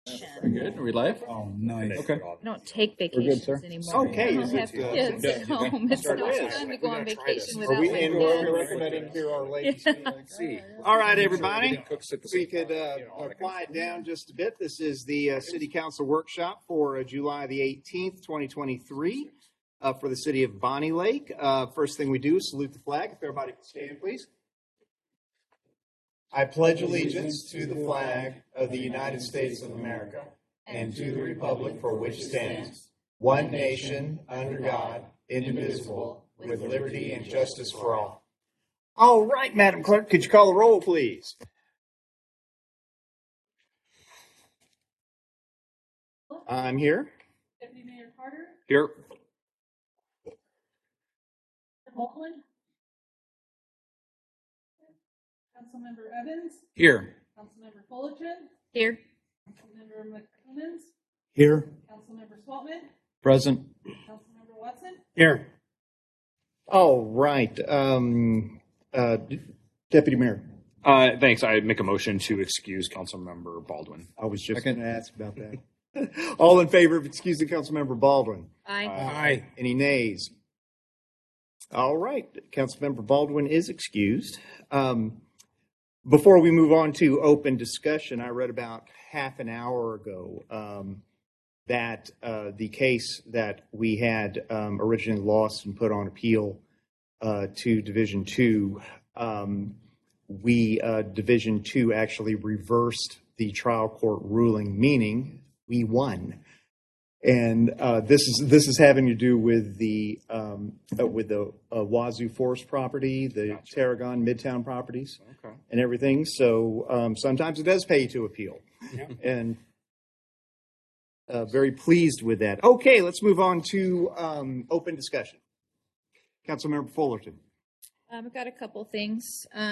Very good. Are we live? Oh, nice. Okay. I don't take good, vacations sir. anymore. Okay, I don't is it, have kids at home. It's start no with? fun to go on vacation Are without we my in? We're kids. recommending here Our Lady. See. All right, everybody. Cooks at the We same could time. quiet down just a bit. This is the City Council workshop for July the 18th, 2023, for the city of Bonnie Lake. First thing we do is salute the flag. If everybody can stand, please. I pledge allegiance to the flag of the United States of America and to the republic for which it stands, one nation, under God, indivisible, with liberty and justice for all. All right, Madam Clerk, could you call the roll, please? I'm here. Deputy Mayor Carter, Here. Baldwin, Councilmember Evans, Here. Councilmember Fullerton, Here. Councilmember McCombs, Here. Councilmember Swaltman, Present. Councilmember Watson. Here. All right. Deputy Mayor. Thanks. I make a motion to excuse Councilmember Baldwin. I was just going to ask about that. All in favor of excusing Councilmember Baldwin? Aye. Aye. Any nays? All right. Councilmember Baldwin is excused. Before we move on to open discussion, I read about half an hour ago that the case that we had originally lost and put on appeal to Division 2, Division 2 actually reversed the trial court ruling, meaning we won. And this is having to do with the Wazoo Forest property, the Tarragon Midtown properties, and everything. So sometimes it does pay to appeal, and very pleased with that. Okay, let's move on to open discussion. Councilmember Fullerton. I've got a couple things.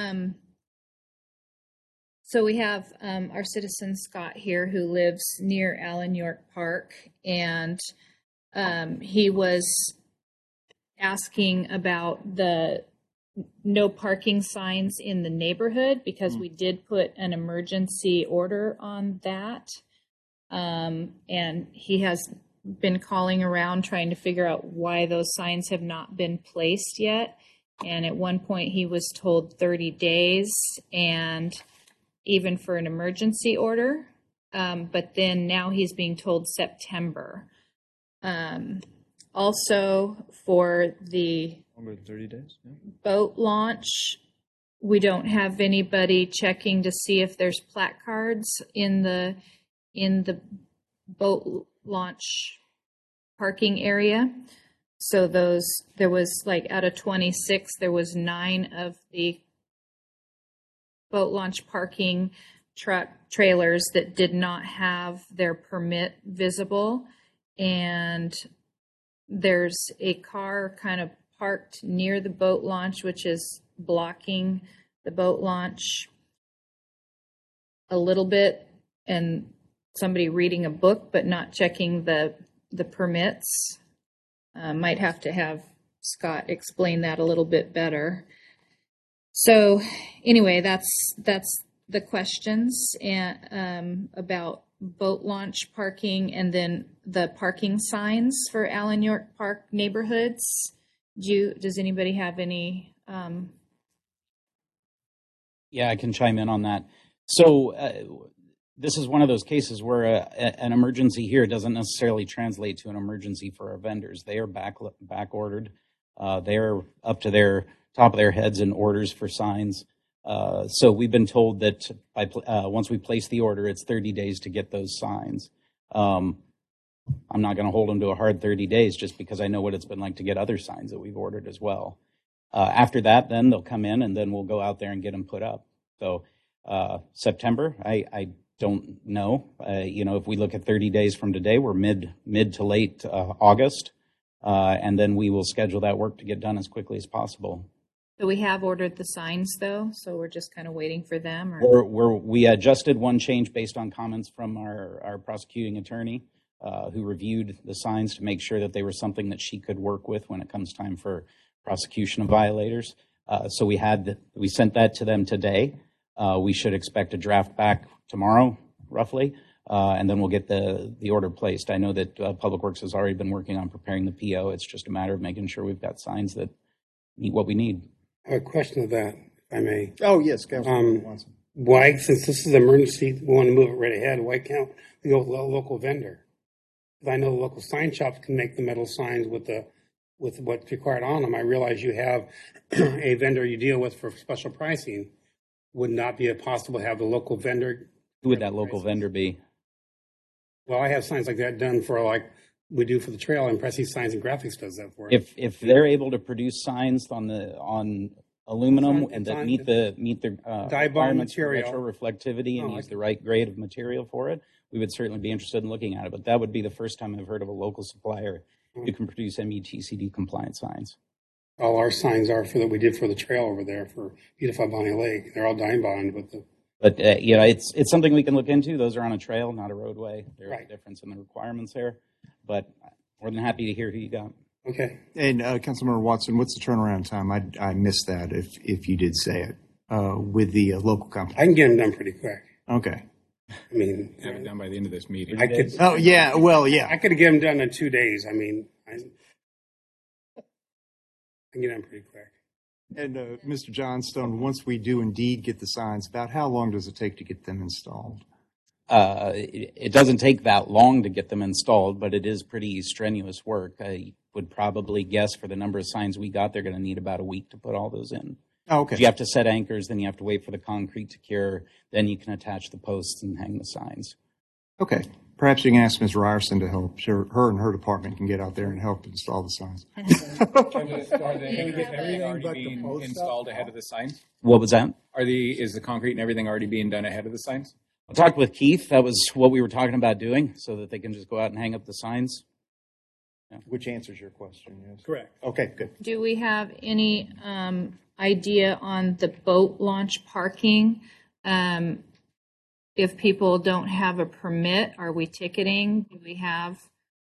So we have our citizen Scott here who lives near Allen York Park, and he was asking about the no parking signs in the neighborhood because we did put an emergency order on that. And he has been calling around trying to figure out why those signs have not been placed yet. And at one point he was told 30 days and even for an emergency order. But then now he's being told September. Also for the 30 days. Yeah. boat launch, we don't have anybody checking to see if there's placards in the boat launch parking area. So there was like out of 26, there was 9 of the boat launch parking truck trailers that did not have their permit visible. And there's a car kind of parked near the boat launch, which is blocking the boat launch a little bit, and somebody reading a book but not checking the permits. Might have to have Scott explain that a little bit better. So anyway, that's the questions and about boat launch parking, and then the parking signs for Allen York Park neighborhoods. Does anybody have any? Yeah, I can chime in on that. So this is one of those cases where an emergency here doesn't necessarily translate to an emergency for our vendors. They are back ordered. They're up to their top of their heads in orders for signs. So we've been told that once we place the order, it's 30 days to get those signs. I'm not going to hold them to a hard 30 days just because I know what it's been like to get other signs that we've ordered as well. After that, then they'll come in and then we'll go out there and get them put up. So September, I don't know. If we look at 30 days from today, we're mid to late August. And then we will schedule that work to get done as quickly as possible. So we have ordered the signs, though, so we're just kind of waiting for them? Or? We adjusted one change based on comments from our prosecuting attorney, who reviewed the signs to make sure that they were something that she could work with when it comes time for prosecution of violators. So we sent that to them today. We should expect a draft back tomorrow, roughly, and then we'll get the order placed. I know that Public Works has already been working on preparing the PO. It's just a matter of making sure we've got signs that meet what we need. I have a question of that, if I may. Oh, yes, Councilmember Watson. Why, since this is emergency, we want to move it right ahead, why can't we go with a local vendor? 'Cause I know the local sign shops can make the metal signs with what's required on them. I realize you have a vendor you deal with for special pricing. Would not be possible to have the local vendor? Who would that local vendor be? Well, I have signs like that done for like we do for the trail, and Prestige Signs and Graphics does that for us. If they're able to produce signs on aluminum It's on- and it's that on- meet the Dye bond requirements for material. retro reflectivity and Oh, use I- the right grade of material for it, we would certainly be interested in looking at it. But that would be the first time I've heard of a local supplier who can produce METCD compliant signs. All our signs are for that we did for the trail over there for Beautify Bonnie Lake. They're all dye bond with the. But it's something we can look into. Those are on a trail, not a roadway. There's Right. a difference in the requirements there. But more than happy to hear who you got. Okay. And Councilmember Watson, what's the turnaround time? I missed that if you did say it with the local company. I can get them done pretty quick. Okay. I mean, Have it done by the end of this meeting. I could. Oh, yeah. Well, yeah. I could get them done in 2 days. I mean, I can get them pretty quick. And Mr. Johnstone, once we do indeed get the signs, about how long does it take to get them installed? It doesn't take that long to get them installed, but it is pretty strenuous work. I would probably guess for the number of signs we got, they're going to need about a week to put all those in. Oh, okay. You have to set anchors, then you have to wait for the concrete to cure, then you can attach the posts and hang the signs. Okay. Perhaps you can ask Ms. Ryerson to help. Sure, her and her department can get out there and help install the signs. Are everything already being installed ahead of the signs? What was that? Is the concrete and everything already being done ahead of the signs? I talked with Keith. That was what we were talking about doing, so that they can just go out and hang up the signs. Which answers your question, yes. Correct. Okay, good. Do we have any idea on the boat launch parking? If people don't have a permit, are we ticketing? Do we have,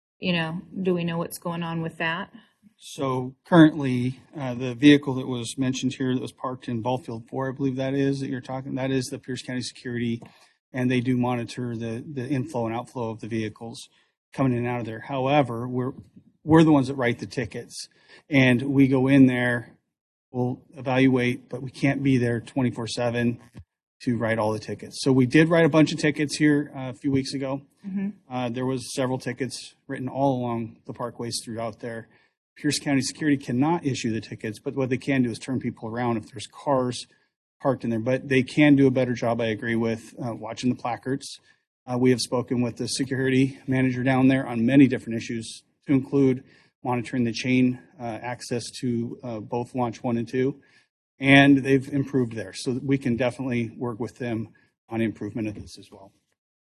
do we know what's going on with that? So currently, the vehicle that was mentioned here that was parked in Ballfield 4, I believe that you're talking, that is the Pierce County Security, and they do monitor the inflow and outflow of the vehicles coming in and out of there. However, we're the ones that write the tickets, and we go in there, we'll evaluate, but we can't be there 24/7 to write all the tickets. So we did write a bunch of tickets here a few weeks ago. There was several tickets written all along the parkways throughout there. Pierce County Security cannot issue the tickets, but what they can do is turn people around if there's cars parked in there. But they can do a better job, I agree, with watching the placards. We have spoken with the security manager down there on many different issues, to include monitoring the chain access to both Launch 1 and 2. And they've improved there. So we can definitely work with them on improvement of this as well.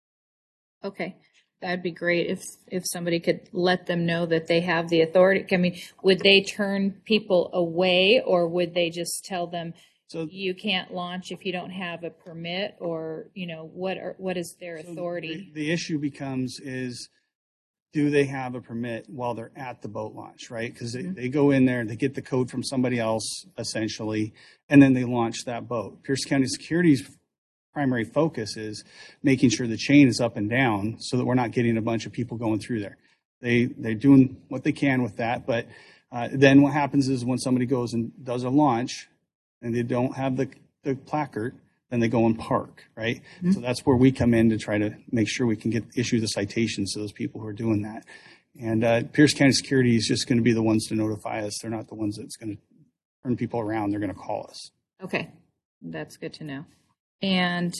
Okay, that'd be great if somebody could let them know that they have the authority. I mean, would they turn people away, or would they just tell them, So you can't launch if you don't have a permit, or, what is their authority? The issue becomes is, do they have a permit while they're at the boat launch, right? Because they go in there, they get the code from somebody else, essentially, and then they launch that boat. Pierce County Security's primary focus is making sure the chain is up and down so that we're not getting a bunch of people going through there. They're doing what they can with that, but then what happens is when somebody goes and does a launch and they don't have the placard, then they go and park, right? So that's where we come in to try to make sure we can issue the citations to those people who are doing that. And Pierce County Security is just going to be the ones to notify us. They're not the ones that's going to turn people around. They're going to call us. Okay, that's good to know. And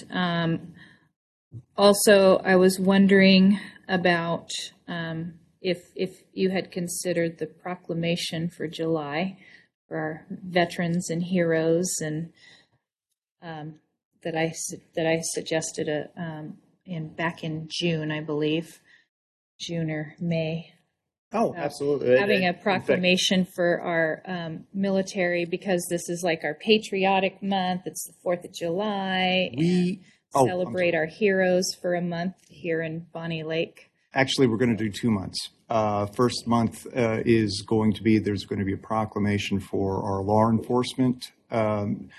also, I was wondering about if you had considered the proclamation for July for our veterans and heroes, and that I suggested back in June, I believe, June or May. Oh, absolutely. Having a In fact, proclamation for our military, because this is like our patriotic month. It's the 4th of July. we Celebrate our heroes for a month here in Bonnie Lake. Actually, we're going to do 2 months. First month is going to be, there's going to be a proclamation for our law enforcement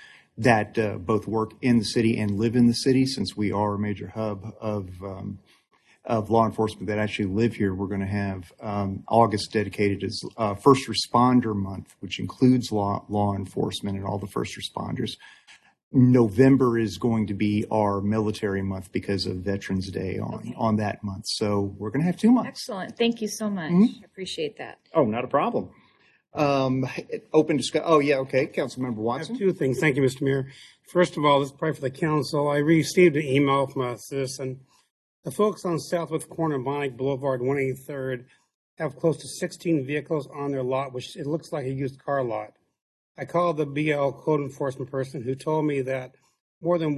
that both work in the city and live in the city, since we are a major hub of of law enforcement that actually live here. We're going to have August dedicated as First Responder Month, which includes law enforcement and all the first responders. November is going to be our military month because of Veterans Day on that month. So we're going to have 2 months. Excellent. Thank you so much. I appreciate that. Oh, not a problem. Open discussion. Oh, yeah. Okay. Councilmember I Watson. have 2 things. Thank you, Mr. Mayor. First of all, this is probably for the council. I received an email from a citizen. The folks on Southwest corner of Bonnick Boulevard, 183rd, have close to 16 vehicles on their lot, which it looks like a used car lot. I called the BL code enforcement person who told me that more than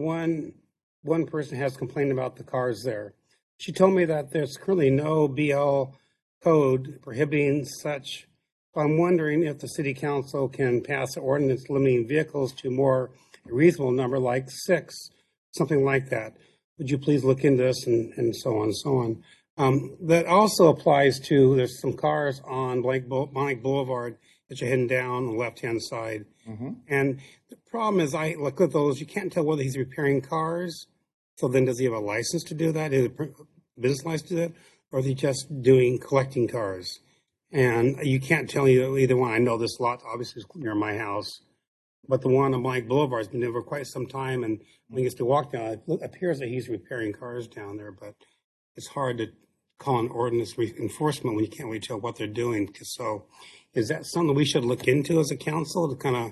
one person has complained about the cars there. She told me that there's currently no BL code prohibiting such. I'm wondering if the city council can pass an ordinance limiting vehicles to more reasonable number, like 6, something like that. Would you please look into this and so on and so on. That also applies to, there's some cars on Bonnick Boulevard that you're heading down on the left-hand side. And the problem is, I look at those, you can't tell whether he's repairing cars. So then does he have a license to do that? Is it a business license to do that? Or is he just collecting cars? And you can't tell either one. I know this lot obviously is near my house, but the one on Bonnick Boulevard has been there for quite some time. And when he gets to walk down, it appears that he's repairing cars down there, but it's hard to call an ordinance enforcement when you can't really tell what they're doing. So is that something we should look into as a council to kind of,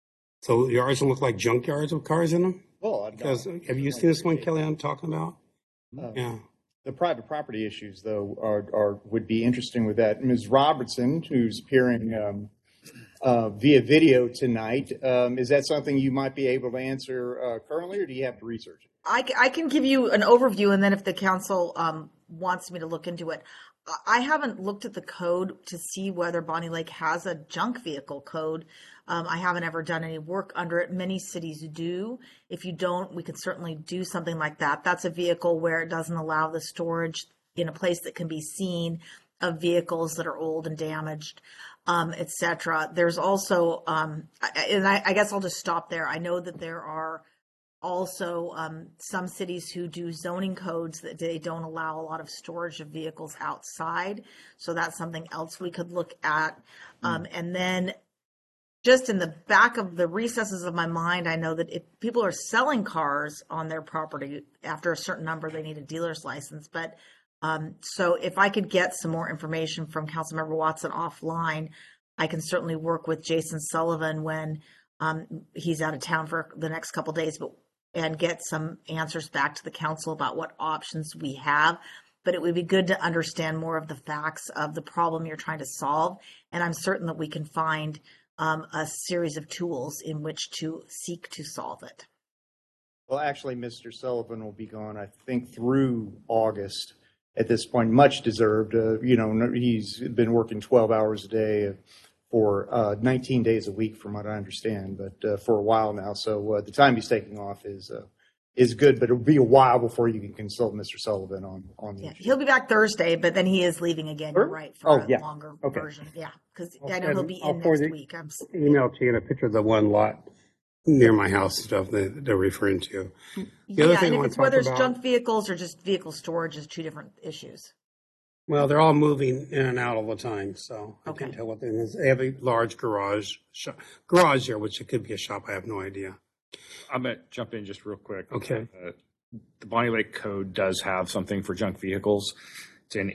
so yards don't look like junkyards with cars in them? Well, Because have you seen this one, Kelly, I'm talking about? Yeah. the private property issues, though, would be interesting with that. Ms. Robertson, who's appearing via video tonight, is that something you might be able to answer currently, or do you have to research it? I can give you an overview, and then if the council wants me to look into it. I haven't looked at the code to see whether Bonnie Lake has a junk vehicle code. I haven't ever done any work under it. Many cities do. If you don't, we could certainly do something like that. That's a vehicle where it doesn't allow the storage in a place that can be seen of vehicles that are old and damaged, et cetera. There's also, and I guess I'll just stop there. I know that there are also some cities who do zoning codes that they don't allow a lot of storage of vehicles outside. So that's something else we could look at. And then just in the back of the recesses of my mind, I know that if people are selling cars on their property after a certain number, they need a dealer's license. But so if I could get some more information from Councilmember Watson offline, I can certainly work with Jason Sullivan when he's out of town for the next couple of days, and get some answers back to the council about what options we have. But it would be good to understand more of the facts of the problem you're trying to solve. And I'm certain that we can find a series of tools in which to seek to solve it. Well, actually, Mr. Sullivan will be gone, I think, through August at this point. Much deserved. He's been working 12 hours a day for 19 days a week, from what I understand, but for a while now. So the time he's taking off is good, but it'll be a while before you can consult Mr. Sullivan on the issue. He'll be back Thursday, but then he is leaving again. Sure. You're right, for a yeah. longer Okay. version. Yeah, because I know he'll be in forward next it- week. Email to you a picture of the one lot near my house stuff that they're referring to. The other Yeah, thing and I if want it's to talk whether it's about, junk vehicles or just vehicle storage is two different issues. well, they're all moving in and out all the time, so I Okay. can't tell what they is. They have a large garage here, which it could be a shop. I have no idea. I'm going to jump in just real quick. Okay. The Bonnie Lake Code does have something for junk vehicles. It's in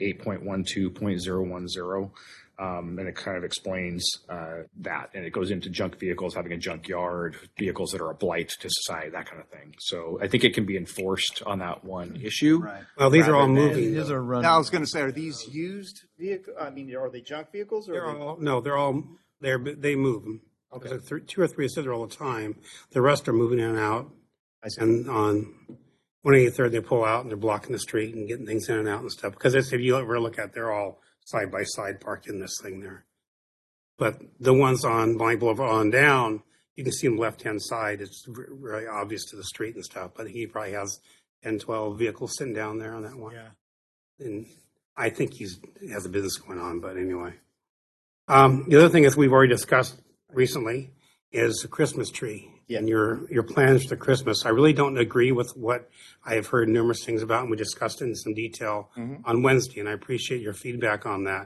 8.12.010. And it kind of explains that. And it goes into junk vehicles, having a junkyard, vehicles that are a blight to society, that kind of thing. So I think it can be enforced on that one issue. Right. Well, these are all Rather than- moving. These though. are running. Now, I was going to say, are these used vehicles? I mean, are they junk vehicles? Or They're are they- all, no, they're all, they move them. Okay. There's 2 or 3 sit there all the time. The rest are moving in and out. I see. And on 183rd, they pull out and they're blocking the street and getting things in and out and stuff. Because if you ever look at, they're all side by side parked in this thing there. But the ones on Bonnie Boulevard on down, you can see them left-hand side. It's really obvious to the street and stuff. But he probably has 10, 12 vehicles sitting down there on that one. Yeah. And I think he has a business going on, but anyway. The other thing is we've already discussed recently is the Christmas tree. and your plans for Christmas. I really don't agree with what I have heard numerous things about, and we discussed it in some detail on Wednesday, and I appreciate your feedback on that.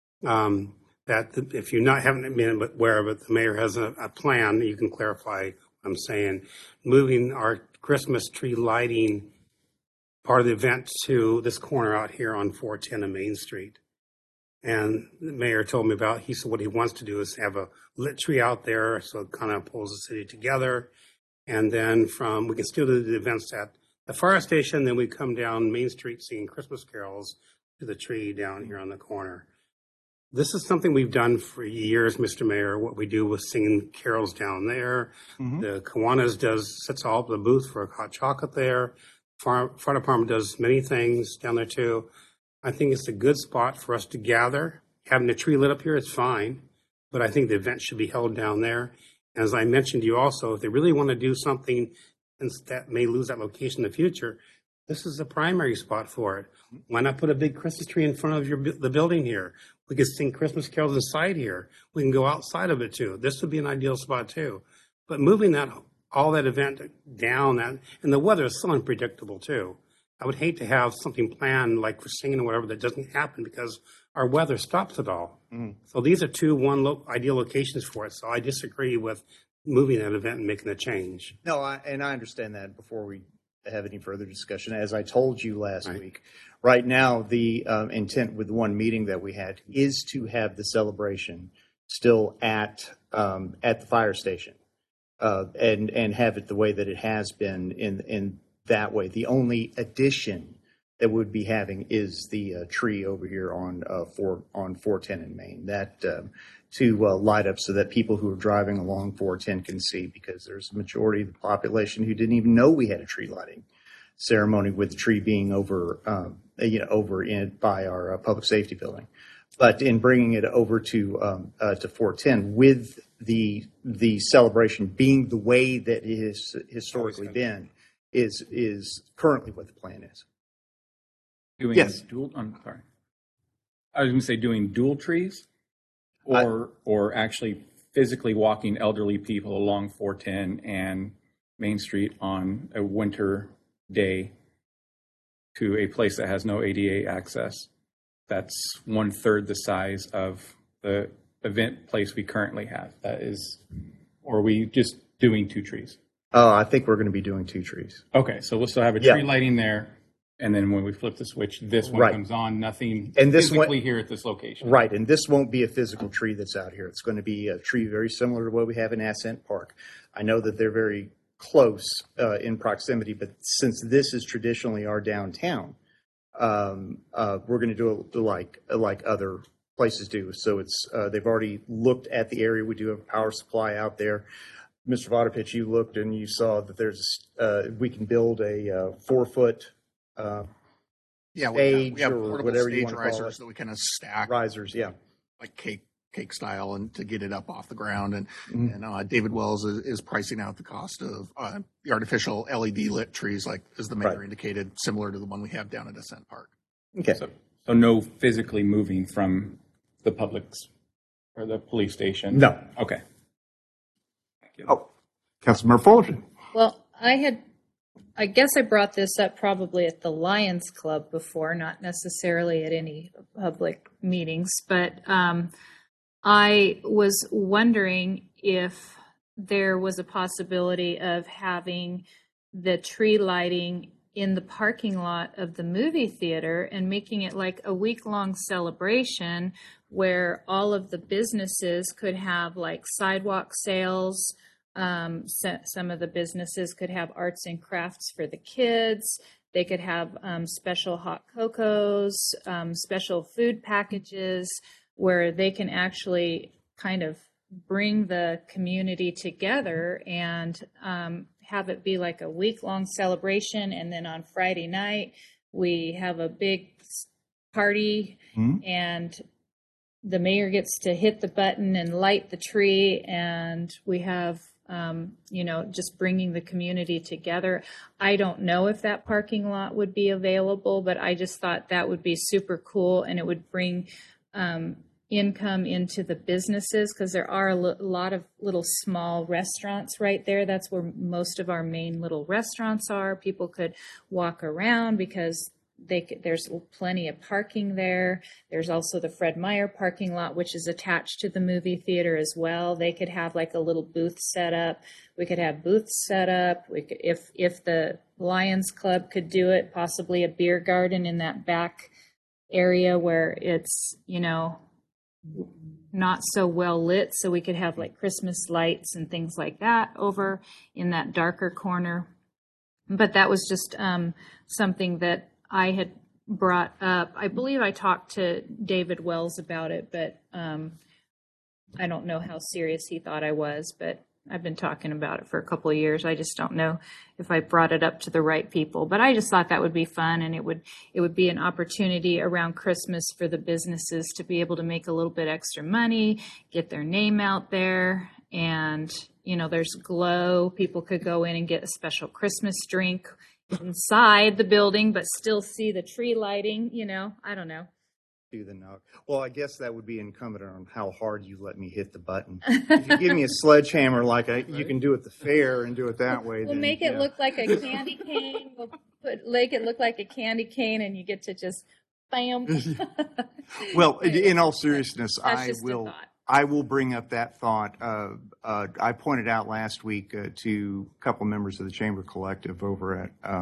If you haven't been aware of it, the mayor has a plan. You can clarify what I'm saying. Moving our Christmas tree lighting part of the event to this corner out here on 410 and Main Street. And the mayor told me he said what he wants to do is have a lit tree out there, so it kind of pulls the city together. And then we can still do the events at the fire station, then we come down Main Street singing Christmas carols to the tree down here on the corner. This is something we've done for years, Mr. Mayor. What we do with singing carols down there. The Kiwanis sets all up the booth for hot chocolate there. Fire department does many things down there too. I think it's a good spot for us to gather. Having a tree lit up here is fine, but I think the event should be held down there. And as I mentioned to you also, if they really want to do something that may lose that location in the future, this is the primary spot for it. Why not put a big Christmas tree in front of the building here? We could sing Christmas carols inside here. We can go outside of it too. This would be an ideal spot too. But moving all that event down, and the weather is so unpredictable too. I would hate to have something planned like for singing or whatever that doesn't happen because our weather stops it all. So these are ideal locations for it. So I disagree with moving that event and making a change. No, I understand that. Before we have any further discussion, as I told you last week, right now the intent with the one meeting that we had is to have the celebration still at the fire station and have it the way that it has been in that way. The only addition that we'd be having is the tree over here on 410 in Maine that to light up so that people who are driving along 410 can see, because there's a majority of the population who didn't even know we had a tree lighting ceremony, with the tree being over by our public safety building. But in bringing it over to 410 with the celebration being the way that it has historically been, is currently what the plan is. Yes. I'm sorry. I was going to say doing dual trees, or actually physically walking elderly people along 410 and Main Street on a winter day to a place that has no ADA access. That's 1/3 the size of the event place we currently have. Or are we just doing 2 trees? I think we're going to be doing 2 trees. Okay, so we'll still have a tree lighting there. And then when we flip the switch, this one comes on, nothing physically here at this location. Right, and this won't be a physical tree that's out here. It's going to be a tree very similar to what we have in Ascent Park. I know that they're very close in proximity, but since this is traditionally our downtown, we're going to do it like other places do. So they've already looked at the area. We do have a power supply out there. Mr. Vodopich, you looked and you saw that we can build a 4-foot we have or portable whatever you stage want to call risers it. that we kind of stack Risers, yeah. like cake style, and to get it up off the ground. And David Wells is pricing out the cost of the artificial LED lit trees, like as the mayor indicated, similar to the one we have down at Ascent Park. Okay. So no physically moving from the public's or the police station? No. Okay. Thank you. Oh, Councilmember Fullerton. Well, I guess I brought this up probably at the Lions Club before, not necessarily at any public meetings, but I was wondering if there was a possibility of having the tree lighting in the parking lot of the movie theater and making it like a week-long celebration where all of the businesses could have like sidewalk sales. Some of the businesses could have arts and crafts for the kids. They could have special hot cocos, special food packages where they can actually kind of bring the community together and have it be like a week-long celebration. And then on Friday night, we have a big party and the mayor gets to hit the button and light the tree, and we have just bringing the community together. I don't know if that parking lot would be available, but I just thought that would be super cool, and it would bring income into the businesses, because there are a lot of little small restaurants right there. That's where most of our main little restaurants are. People could walk around because there's plenty of parking there. There's also the Fred Meyer parking lot, which is attached to the movie theater as well. They could have like a little booth set up. We could have booths set up. We could, if the Lions Club could do it, possibly a beer garden in that back area where it's, not so well lit, so we could have like Christmas lights and things like that over in that darker corner. But that was just something that I had brought up. I believe I talked to David Wells about it, but I don't know how serious he thought I was, but I've been talking about it for a couple of years. I just don't know if I brought it up to the right people, but I just thought that would be fun, and it would be an opportunity around Christmas for the businesses to be able to make a little bit extra money, get their name out there, and there's Glow. People could go in and get a special Christmas drink inside the building, but still see the tree lighting. I don't know. Do the knock. Well, I guess that would be incumbent on how hard you let me hit the button. If you give me a sledgehammer you can do at the fair and do it that way. We'll make it look like a candy cane. We'll make it look like a candy cane, and you get to just bam. Well, in all seriousness, That's just a thought. I will bring up that thought. I pointed out last week to a couple members of the Chamber Collective over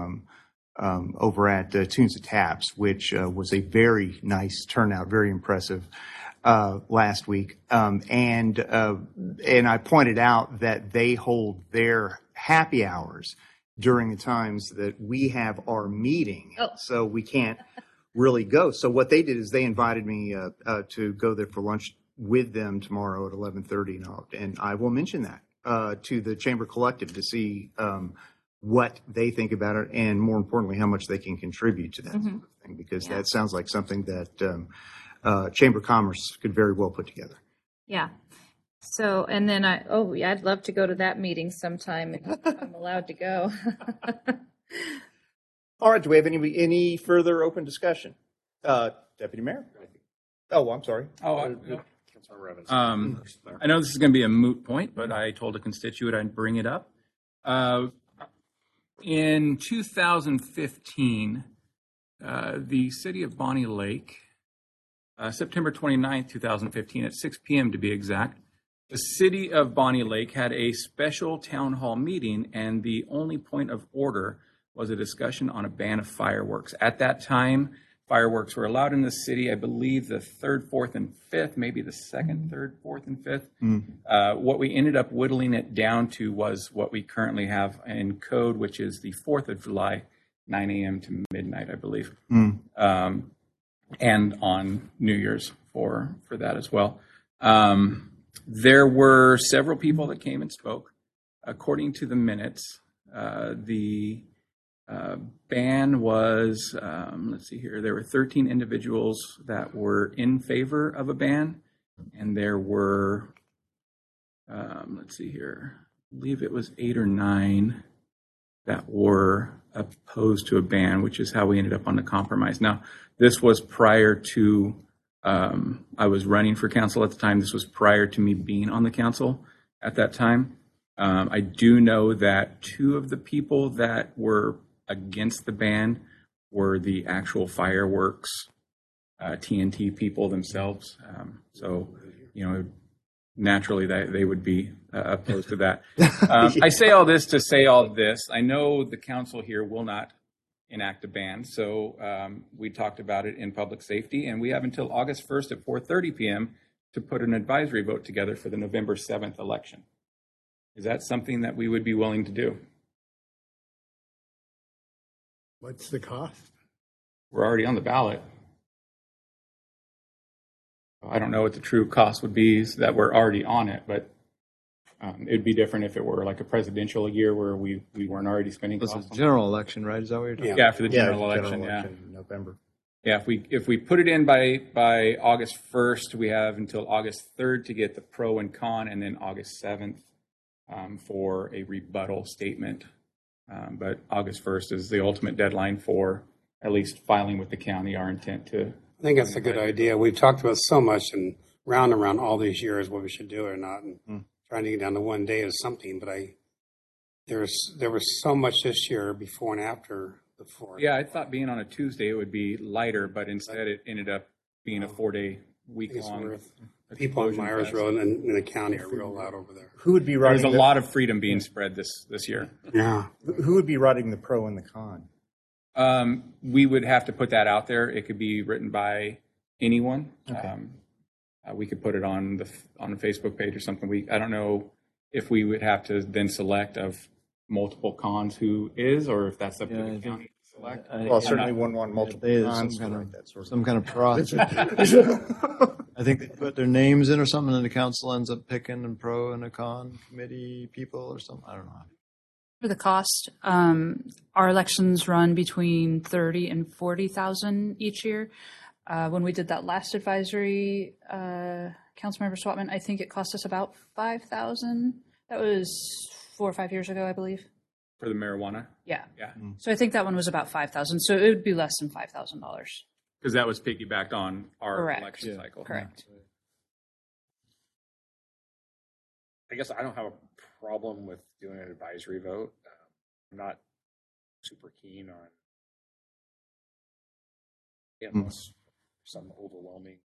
at Tunes and Taps, which was a very nice turnout, very impressive last week. And I pointed out that they hold their happy hours during the times that we have our meeting. Oh. So we can't really go. So what they did is they invited me to go there for lunch with them tomorrow at 11:30, and I will mention that to the Chamber Collective to see what they think about it, and more importantly, how much they can contribute to that sort of thing, because that sounds like something that Chamber of Commerce could very well put together. Yeah. So, and then I'd love to go to that meeting sometime if I'm allowed to go. All right. Do we have any further open discussion? Deputy Mayor? Oh, I'm sorry. I know this is going to be a moot point, but I told a constituent I'd bring it up. In 2015, the city of Bonnie Lake, September 29th, 2015, at 6 p.m. to be exact, the city of Bonnie Lake had a special town hall meeting, and the only point of order was a discussion on a ban of fireworks. At that time, fireworks were allowed in the city, I believe the 3rd, 4th, and 5th, maybe the 2nd, 3rd, 4th, and 5th. What we ended up whittling it down to was what we currently have in code, which is the 4th of July, 9 a.m. to midnight, I believe. And on New Year's for that as well. There were several people that came and spoke. According to the minutes, the ban was, let's see here, there were 13 individuals that were in favor of a ban, and there were, let's see here, I believe it was 8 or 9 that were opposed to a ban, which is how we ended up on the compromise. Now, this was prior to, I was running for council at the time. This was prior to me being on the council at that time. I do know that 2 of the people that were against the ban were the actual fireworks TNT people themselves. So, naturally that they would be opposed to that. I say all this to say all this. I know the council here will not enact a ban. So we talked about it in public safety, and we have until August 1st at 4:30 p.m. to put an advisory vote together for the November 7th election. Is that something that we would be willing to do? What's the cost? We're already on the ballot. I don't know what the true cost would be that we're already on it, but it'd be different if it were like a presidential year where we weren't already spending This costs is on it. general election, right? Is that what you're talking about? Yeah, for the general election, in November. Yeah, if we put it in by August 1st, we have until August 3rd to get the pro and con, and then August 7th for a rebuttal statement. But August 1st is the ultimate deadline for at least filing with the county our intent to. I think that's a good idea. We've talked about so much, and round and round all these years what we should do or not, and trying to get down to one day is something. But there was so much this year before and after the 4th. Yeah, I thought being on a Tuesday it would be lighter, but instead it ended up being a 4-day week It's long. worth. People on Myers Road and in the county are real loud over there. Who would be There's writing a the, lot of freedom being spread this year. Yeah. who would be writing the pro and the con? We would have to put that out there. It could be written by anyone. Okay. We could put it on the Facebook page or something. I don't know if we would have to then select of multiple cons who is, or if that's up to the county to select. Well, certainly wouldn't want multiple cons to write that sort of. Some kind of process. I think they put their names in or something, and the council ends up picking a pro and a con committee people or something. I don't know. For the cost, our elections run between 30 and 40,000 each year. When we did that last advisory councilmember Swatman, I think it cost us about 5,000. That was 4 or 5 years ago, I believe. For the marijuana? Yeah. Yeah. So I think that one was about 5,000. So it would be less than $5,000. Because that was piggybacked on our Correct. election cycle. Correct. I guess I don't have a problem with doing an advisory vote. I'm not super keen on unless some overwhelming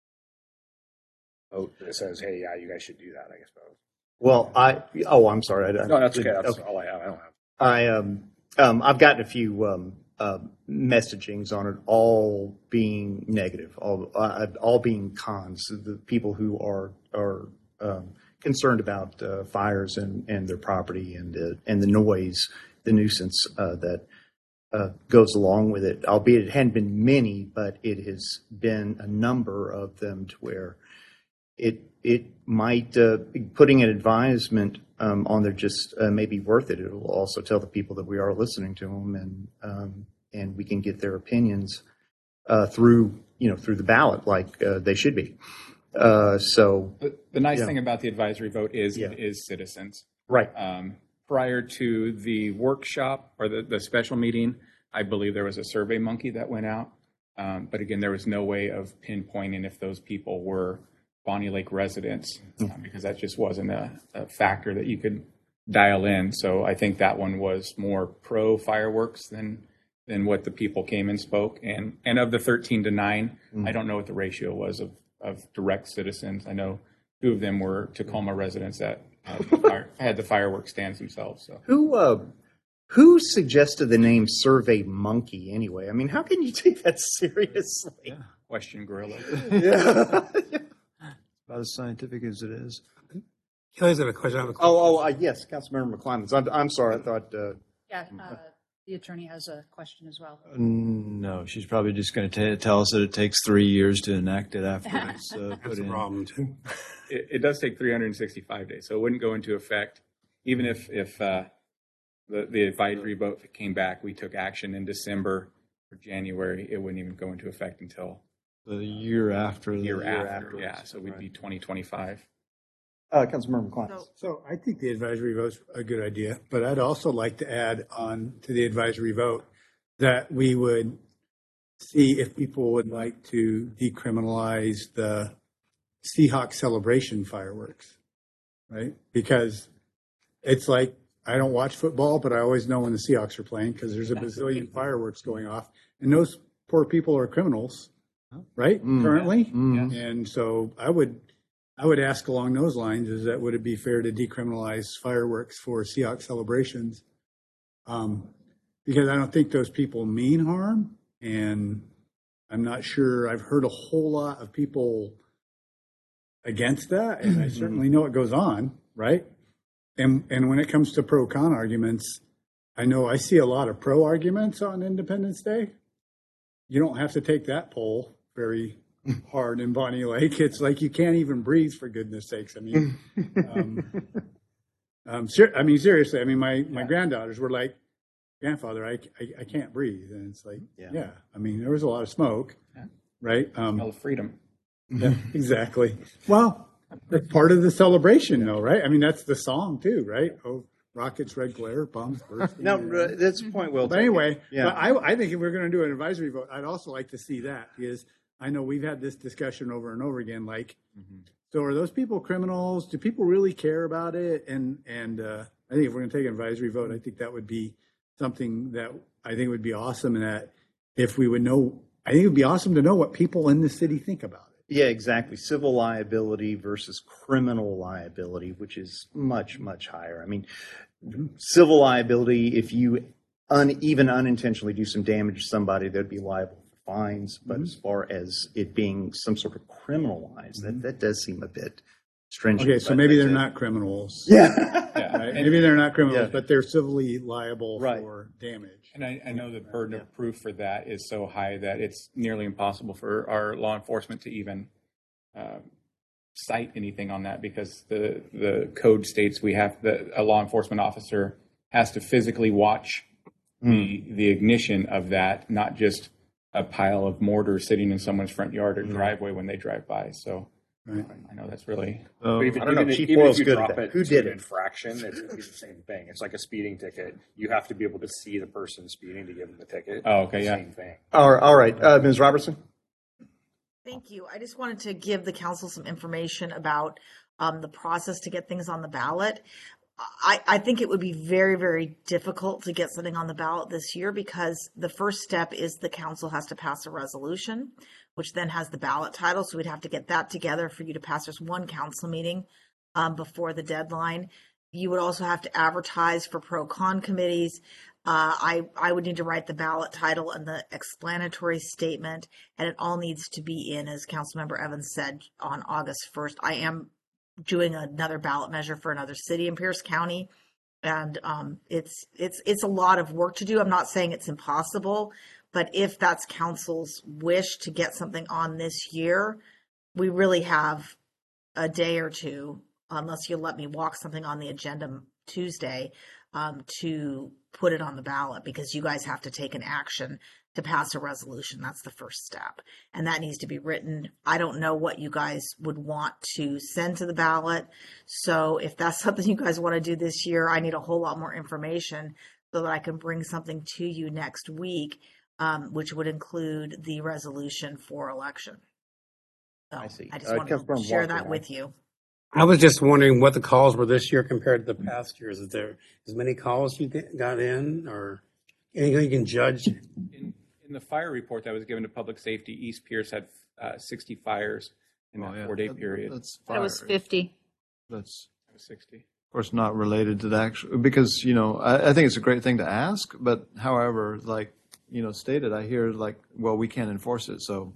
vote that says, "Hey, yeah, you guys should do that." I guess both. Well, I'm sorry. No, that's okay. That's all I have. I don't have. I've gotten a few messagings on it, all being negative, all being cons. The people who are concerned about fires and their property and the noise, the nuisance that goes along with it. Albeit it hadn't been many, but it has been a number of them to where it might putting an advisement on there just may be worth it. It will also tell the people that we are listening to them, and we can get their opinions through the ballot like they should be. So the nice thing about the advisory vote is it is citizens. Right. Prior to the workshop or the special meeting, I believe there was a Survey Monkey that went out. But again, there was no way of pinpointing if those people were Bonnie Lake residents because that just wasn't a factor that you could dial in. So I think that one was more pro fireworks than what the people came and spoke. And of the 13-9, I don't know what the ratio was of direct citizens. I know 2 of them were Tacoma residents that had the fireworks stands themselves. So who suggested the name Survey Monkey anyway? I mean, how can you take that seriously? Question gorilla. About as scientific as it is. Kelly's got a question. I have a question. Yes, Councilmember McClymons. I'm sorry. I thought. Yeah, the attorney has a question as well. No, she's probably just going to tell us that it takes 3 years to enact it after it's That's put a in. problem too. It does take 365 days, so it wouldn't go into effect even if the advisory vote came back. We took action in December or January. It wouldn't even go into effect until The year after. the year after. Yeah, so we'd be 2025. Councilmember McClymons. So I think the advisory vote's a good idea, but I'd also like to add on to the advisory vote that we would see if people would like to decriminalize the Seahawk celebration fireworks, right? Because it's like, I don't watch football, but I always know when the Seahawks are playing because there's a bazillion fireworks going off. And those poor people are criminals, right? Currently. And so I would ask along those lines, would it be fair to decriminalize fireworks for Seahawks celebrations? Because I don't think those people mean harm. And I'm not sure, I've heard a whole lot of people against that. And I certainly know it goes on, right? And when it comes to pro-con arguments, I know I see a lot of pro arguments on Independence Day. You don't have to take that poll very hard in Bonnie Lake. It's like you can't even breathe, for goodness sakes. I mean, seriously. I mean, my granddaughters were like, "Grandfather, I can't breathe," and it's like, yeah. I mean, there was a lot of smoke, right? Smell of freedom. Yeah, exactly. Well, it's part of the celebration, though, right? I mean, that's the song too, right? Oh, rockets, red glare, bombs bursting. No, that's a point well But taken. anyway, Yeah. but I think if we're going to do an advisory vote, I'd also like to see that because I know we've had this discussion over and over again, like, so are those people criminals? Do people really care about it? And I think if we're going to take an advisory vote, I think that would be something that I think would be awesome. And that if we would know, I think it would be awesome to know what people in the city think about it. Yeah, exactly. Civil liability versus criminal liability, which is much, much higher. I mean, civil liability, if you even unintentionally do some damage to somebody, they'd be liable for fines. But as far as it being some sort of criminalized, that does seem a bit stringent. Okay, so maybe they're not criminals. Yeah. Right? Maybe they're not criminals, but they're civilly liable for damage. And I know the burden of proof for that is so high that it's nearly impossible for our law enforcement to even cite anything on that, because the code states we have a law enforcement officer has to physically watch the ignition of that, not just a pile of mortar sitting in someone's front yard or driveway when they drive by. So I know that's really. But I don't know. Chief Even Boyle's if you good at drop that. it Who to did an it? infraction, it's going to be the same thing. It's like a speeding ticket. You have to be able to see the person speeding to give them the ticket. Oh, okay, yeah. Same thing. All right. Ms. Robertson? Thank you. I just wanted to give the council some information about the process to get things on the ballot. I think it would be very, very difficult to get something on the ballot this year, because the first step is the council has to pass a resolution, which then has the ballot title. So we'd have to get that together for you to pass. There's one council meeting before the deadline. You would also have to advertise for pro-con committees. I would need to write the ballot title and the explanatory statement, and it all needs to be in, as Councilmember Evans said, on August 1st. I am doing another ballot measure for another city in Pierce County, and it's a lot of work to do. I'm not saying it's impossible, but if that's council's wish to get something on this year, we really have a day or two, unless you let me walk something on the agenda Tuesday, to put it on the ballot, because you guys have to take an action to pass a resolution. That's the first step. And that needs to be written. I don't know what you guys would want to send to the ballot. So if that's something you guys want to do this year, I need a whole lot more information so that I can bring something to you next week, which would include the resolution for election. So I see. I just wanted to share that with you. I was just wondering what the calls were this year compared to the past years. Is there as many calls you got in, or anything you can judge? In the fire report that was given to Public Safety, East Pierce had 60 fires in that 4-day period. That's That was 50. That's That was 60. of course not related to the actual, because I think it's a great thing to ask, but however, like stated, I hear like, well, we can't enforce it, so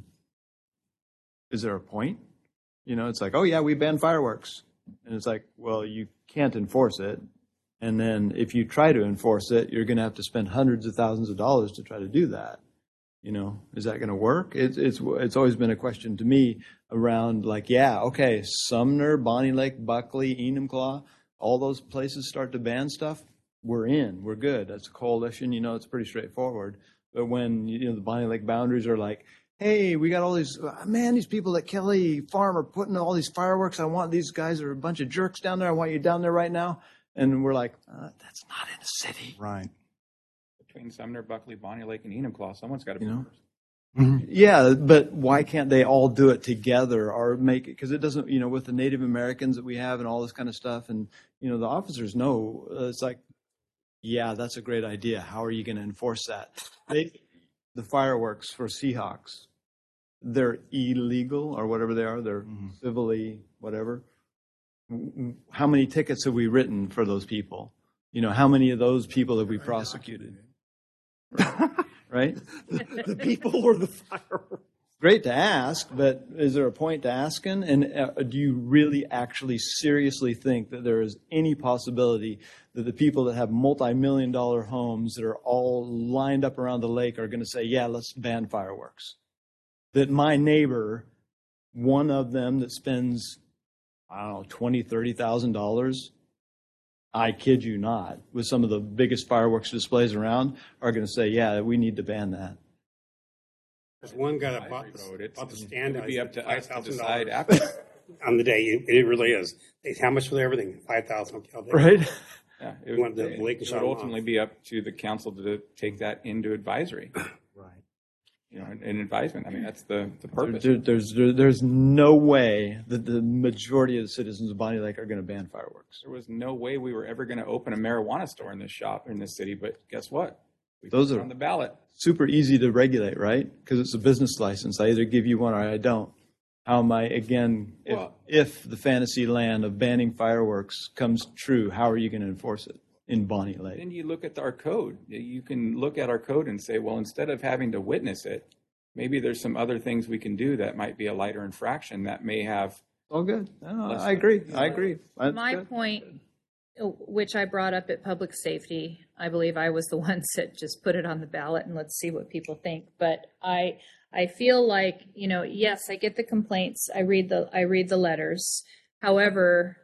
is there a point? It's like, oh yeah, we ban fireworks, and it's like, well, you can't enforce it, and then if you try to enforce it, you're going to have to spend hundreds of thousands of dollars to try to do that. Is that going to work? It's always been a question to me around like, yeah, okay, Sumner, Bonnie Lake, Buckley, Enumclaw, all those places start to ban stuff. We're good. That's a coalition. It's pretty straightforward. But when the Bonnie Lake boundaries are like, hey, we got all these, these people at Kelly Farm are putting all these fireworks. I want these guys are a bunch of jerks down there. I want you down there right now. And we're like, that's not in the city. right. Between Sumner, Buckley, Bonnie Lake, and Enumclaw, someone's got to be first. Yeah, but why can't they all do it together or make it? Because it doesn't, with the Native Americans that we have and all this kind of stuff. And, the officers know, it's like, yeah, that's a great idea. How are you going to enforce that? The fireworks for Seahawks, they're illegal or whatever they are. They're civilly whatever. How many tickets have we written for those people? How many of those people have we prosecuted? Right? The people or the fireworks? Great to ask, but is there a point to asking? And do you really actually seriously think that there is any possibility that the people that have multi-million-dollar homes that are all lined up around the lake are going to say, yeah, let's ban fireworks? That my neighbor, one of them that spends, $20,000, $30,000, I kid you not, with some of the biggest fireworks displays around, are going to say, yeah, we need to ban that. There's one guy that bought the stand. It would be up to us to decide $5,000 after. on the day. It really is. How much for everything? $5,000. Right? Yeah, You want the lake and it shut would 'em ultimately be up to the council to take that into advisory. Right. an advisement. I mean, that's the purpose. There's no way that the majority of the citizens of Bonnie Lake are going to ban fireworks. There was no way we were ever going to open a marijuana store in this city, but guess what? We Those put it are on the ballot. super easy to regulate, right? Because it's a business license. I either give you one or I don't. How am I, again, if the fantasy land of banning fireworks comes true, how are you going to enforce it in Bonnie Lake? Then you look at our code. You can look at our code and say, well, instead of having to witness it, maybe there's some other things we can do that might be a lighter infraction that may have. Oh, good. I agree. I agree. That's My good. point, which I brought up at public safety, I believe I was the one that just put it on the ballot and let's see what people think. But I feel like, yes, I get the complaints. I read the letters. However,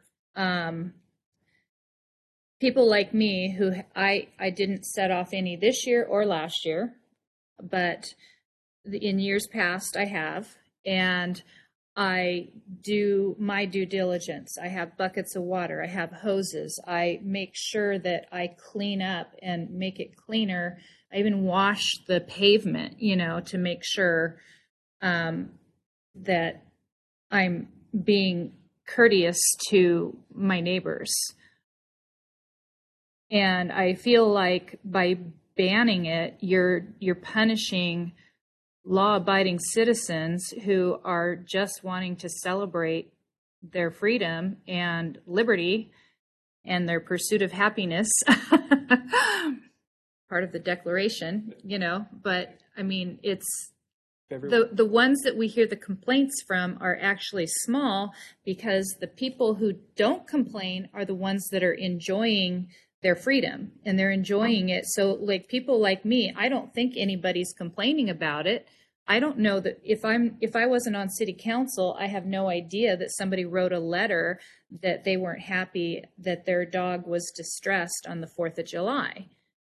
people like me who I didn't set off any this year or last year, but in years past I have, and I do my due diligence. I have buckets of water. I have hoses. I make sure that I clean up and make it cleaner. I even wash the pavement, to make sure that I'm being courteous to my neighbors. And I feel like by banning it, you're punishing law-abiding citizens who are just wanting to celebrate their freedom and liberty and their pursuit of happiness. Part of the Declaration, but I mean, it's the ones that we hear the complaints from are actually small, because the people who don't complain are the ones that are enjoying their freedom and they're enjoying it. So like people like me, I don't think anybody's complaining about it. I don't know that if I wasn't on city council, I have no idea that somebody wrote a letter that they weren't happy that their dog was distressed on the 4th of July.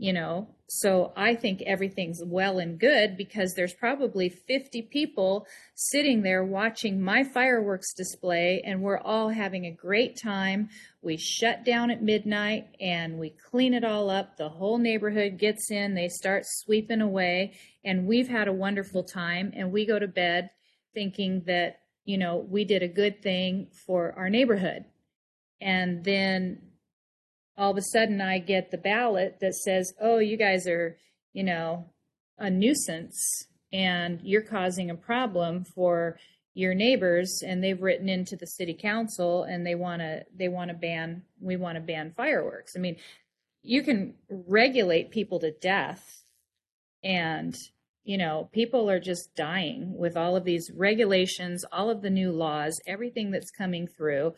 So I think everything's well and good, because there's probably 50 people sitting there watching my fireworks display, and we're all having a great time. We shut down at midnight and we clean it all up. The whole neighborhood gets in, they start sweeping away, and we've had a wonderful time, and we go to bed thinking that, we did a good thing for our neighborhood. And then all of a sudden I get the ballot that says, oh, you guys are, a nuisance and you're causing a problem for your neighbors, and they've written into the city council and we want to ban fireworks. I mean, you can regulate people to death, and people are just dying with all of these regulations, all of the new laws, everything that's coming through.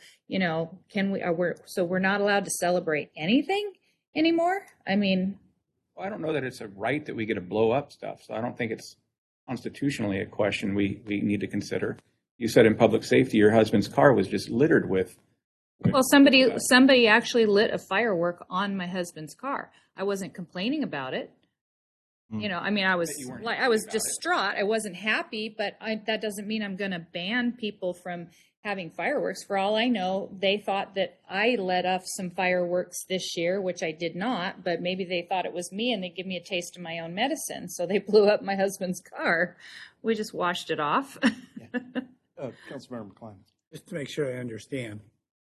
We're not allowed to celebrate anything anymore? I mean, I don't know that it's a right that we get to blow up stuff. So I don't think it's constitutionally a question we need to consider. You said in public safety, your husband's car was just littered with. Well, somebody actually lit a firework on my husband's car. I wasn't complaining about it. I was distraught. I wasn't happy, but that doesn't mean I'm going to ban people from having fireworks. For all I know, they thought that I let off some fireworks this year, which I did not, but maybe they thought it was me and they give me a taste of my own medicine. So they blew up my husband's car. We just washed it off. Councilmember Klein. Just to make sure I understand.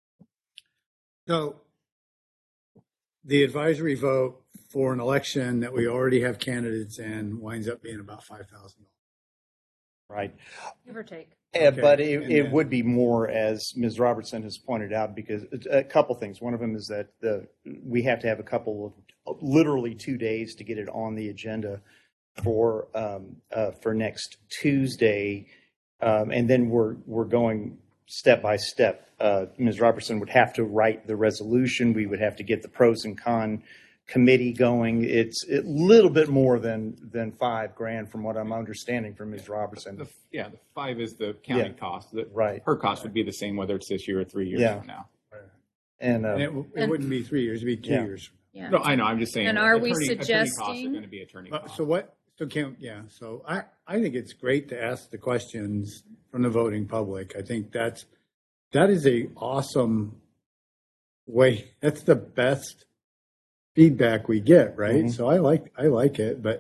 So the advisory vote for an election that we already have candidates in winds up being about $5,000. Right. Give or take. Yeah, Okay. but And it then- would be more, as Ms. Robertson has pointed out, because a couple things. One of them is that we have to have a couple of literally 2 days to get it on the agenda for next Tuesday, and then we're going step by step. Ms. Robertson would have to write the resolution. We would have to get the pros and con committee going. It's a little bit more than $5,000 from what I'm understanding from Ms. Robertson. The 5 is the county Yeah. cost. Right. Her cost would be the same whether it's this year or 3 years Yeah. from now. And And it wouldn't be 3 years, it'd be 2 Yeah. years. Yeah. No, I know. I'm just saying. And are we attorney costs are suggesting- going to be attorney costs. So I think it's great to ask the questions from the voting public. I think that is a awesome way. That's the best feedback we get, right? Mhm. So I like it, but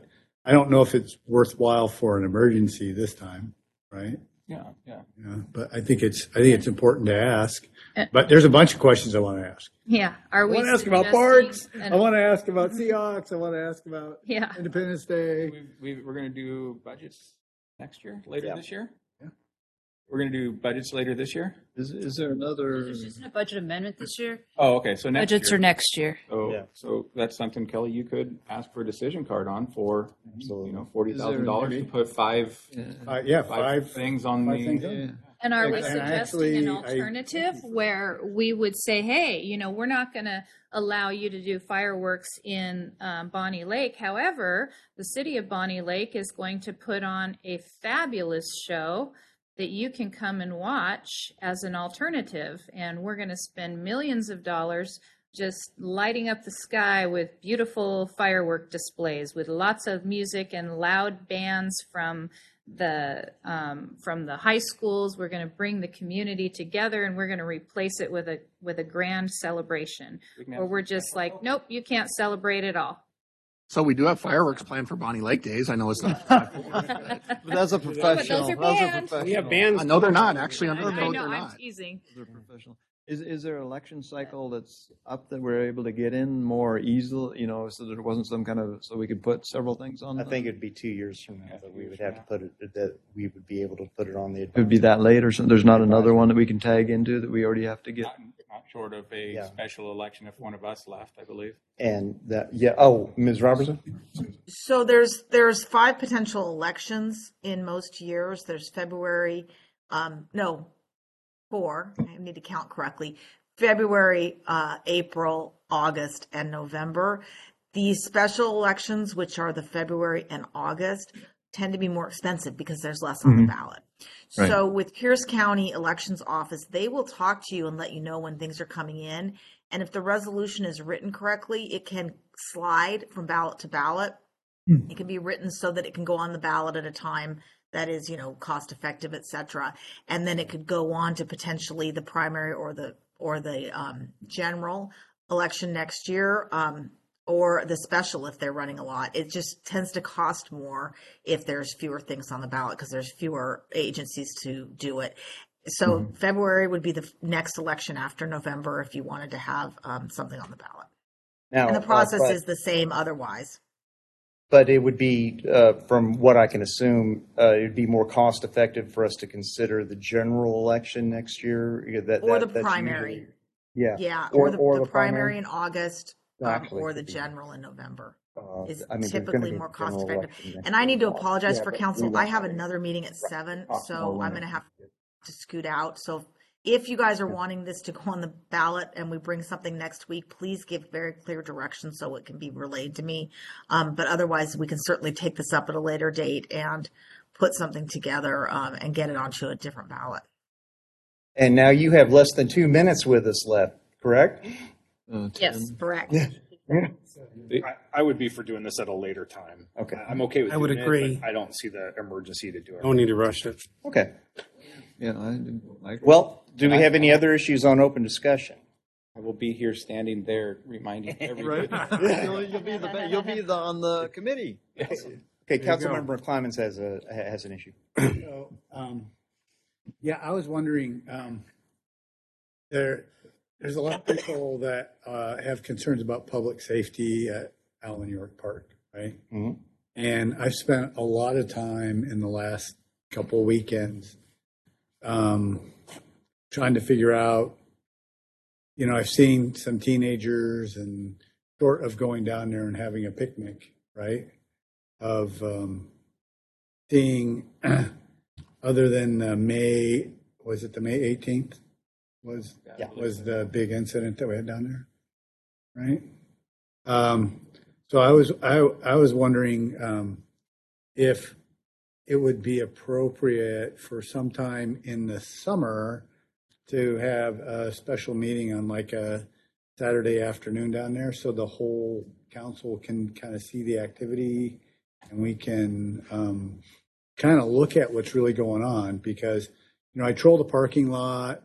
I don't know if it's worthwhile for an emergency this time, right? Yeah, yeah. Yeah, but I think it's important to ask. But there's a bunch of questions I want to ask. Yeah. Are I we want to ask about suggesting parks. an- I want to ask about Seahawks. I want to ask about Yeah. Independence Day. We're going to do budgets next year, later Yeah. this year? Yeah. We're going to do budgets later this year? Is there another? There's just a budget amendment this year. Oh, okay, so next Budgets year. are next year. So, Yeah. so that's something, Kelly, you could ask for a decision card on for, Absolutely. $40,000 to put five Five things on five the. things on. And are we And suggesting actually, an I- alternative where we would say, hey, we're not going to allow you to do fireworks in Bonnie Lake. However, the city of Bonnie Lake is going to put on a fabulous show that you can come and watch as an alternative. And we're going to spend millions of dollars just lighting up the sky with beautiful firework displays with lots of music and loud bands from the high schools. We're going to bring the community together, and we're going to replace it with a grand celebration. Or we're just like, nope, you can't celebrate at all. So we do have fireworks planned for Bonnie Lake Days. I know it's not. But that's a professional. are That's a banned. professional. We have bands. No, they're not. Actually, under the I code, know, they're I'm not. teasing. They're professional. Is there an election cycle that's up that we're able to get in more easily? So there wasn't some kind of so we could put several things on. I think it'd be 2 years from now that we would have to put it, that we would be able to put it on the. it would be that late or something. There's not another one that we can tag into that we already have to get. Not short of a Yeah. special election if one of us left, I believe. And that, yeah. Oh, Ms. Robertson? So there's 5 potential elections in most years. There's February, no, 4. I need to count correctly. February, April, August, and November. These special elections, which are the February and August, tend to be more expensive because there's less on the ballot. Right. So with Pierce County Elections Office, they will talk to you and let you know when things are coming in. And if the resolution is written correctly, it can slide from ballot to ballot. It can be written so that it can go on the ballot at a time that is, cost effective, et cetera. And then it could go on to potentially the primary or the general election next year, or the special if they're running a lot. It just tends to cost more if there's fewer things on the ballot because there's fewer agencies to do it. So February would be the next election after November if you wanted to have something on the ballot. Now, And the process is the same otherwise. But it would be, from what I can assume, it'd be more cost effective for us to consider the general election next year. Or the primary. Yeah. Yeah, or the primary primary. in August, Actually, or it the could be. general in November. Is there's gonna typically be more a cost general effective. election next And I need to year. apologize Yeah, for but council. we I won't have have it. another meeting at 7, so more I'm than going to have to scoot out. So if you guys are wanting this to go on the ballot and we bring something next week, please give very clear direction so it can be relayed to me. But otherwise, we can certainly take this up at a later date and put something together and get it onto a different ballot. And now you have less than 2 minutes with us left, correct? Yes. Correct. I would be for doing this at a later time. Okay. I'm okay with I would doing it, agree. but I don't see the emergency to do it. Don't need to rush it. Okay. Yeah, I Well, do we have any other issues on open discussion? I will be here standing there reminding everybody. right. You'll be on the committee. Okay, Councilmember Clemens has an issue. So, yeah, I was wondering, there's a lot of people that have concerns about public safety at Allen York Park, right? Mhm. And I've spent a lot of time in the last couple of weekends trying to figure out, I've seen some teenagers and short of going down there and having a picnic, right? Of seeing, other than was it the May 18th? Was the big incident that we had down there, right? So I was wondering if it would be appropriate for sometime in the summer to have a special meeting on like a Saturday afternoon down there, so the whole council can kind of see the activity and we can kind of look at what's really going on, because I troll the parking lot.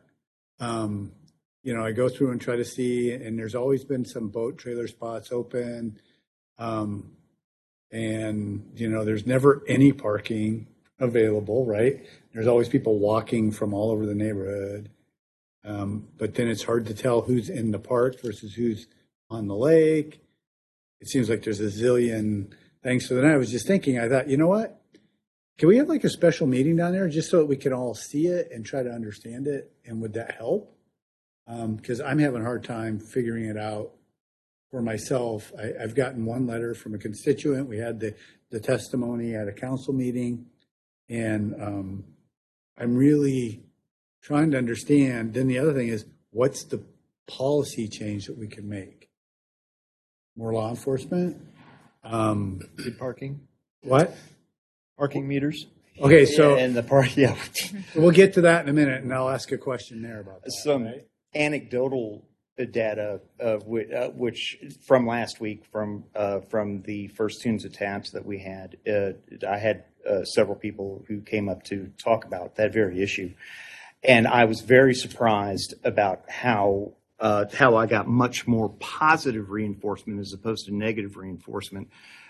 I go through and try to see, and there's always been some boat trailer spots open. and, there's never any parking available, right? There's always people walking from all over the neighborhood. But then it's hard to tell who's in the park versus who's on the lake. It seems like there's a zillion things. So then I was just thinking, I thought, you know what? Can we have like a special meeting down there just so that we can all see it and try to understand it? And would that help? Because I'm having a hard time figuring it out for myself. I've gotten one letter from a constituent. We had the testimony at a council meeting. And I'm really trying to understand. Then the other thing is, what's the policy change that we can make? More law enforcement? Good parking? What? Parking meters? Okay, so and the park, yeah. we'll get to that in a minute, and I'll ask a question there about that. Some right? anecdotal data which from last week from the first Tunes of Taps that we had. I had several people who came up to talk about that very issue, and I was very surprised about how I got much more positive reinforcement as opposed to negative reinforcement.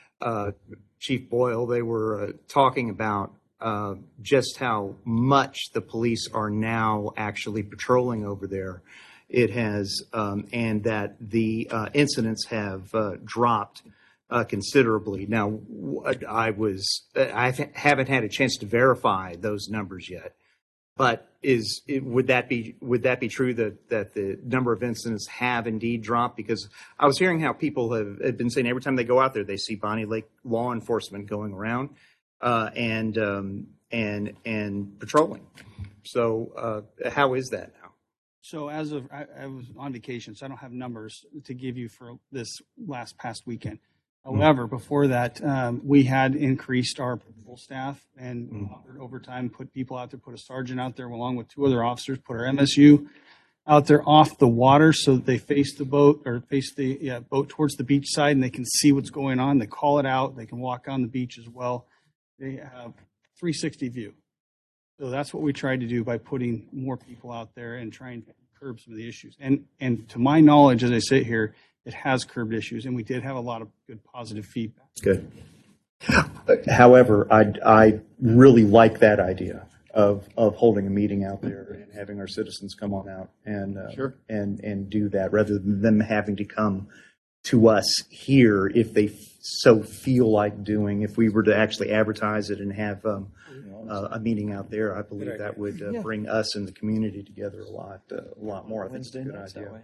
Chief Boyle, they were talking about just how much the police are now actually patrolling over there. It has, and that the incidents have dropped considerably. Now, I haven't had a chance to verify those numbers yet, but would that be true that the number of incidents have indeed dropped? Because I was hearing how people have been saying every time they go out there, they see Bonnie Lake law enforcement going around and patrolling. So how is that now? So as of, I was on vacation, so I don't have numbers to give you for this past weekend. However, before that, we had increased our patrol staff and offered overtime, put people out there, put a sergeant out there along with 2 other officers, put our MSU out there off the water so that they face the boat or face the boat towards the beach side and they can see what's going on. They call it out. They can walk on the beach as well. They have 360 view. So that's what we tried to do by putting more people out there and trying to curb some of the issues. And to my knowledge, as I sit here, it has curbed issues, and we did have a lot of good positive feedback. Good. However, I really like that idea of holding a meeting out there and having our citizens come on out and and do that rather than them having to come to us here if they so feel like doing. If we were to actually advertise it and have a meeting out there, I believe that would bring us and the community together a lot more. I think it's a good idea.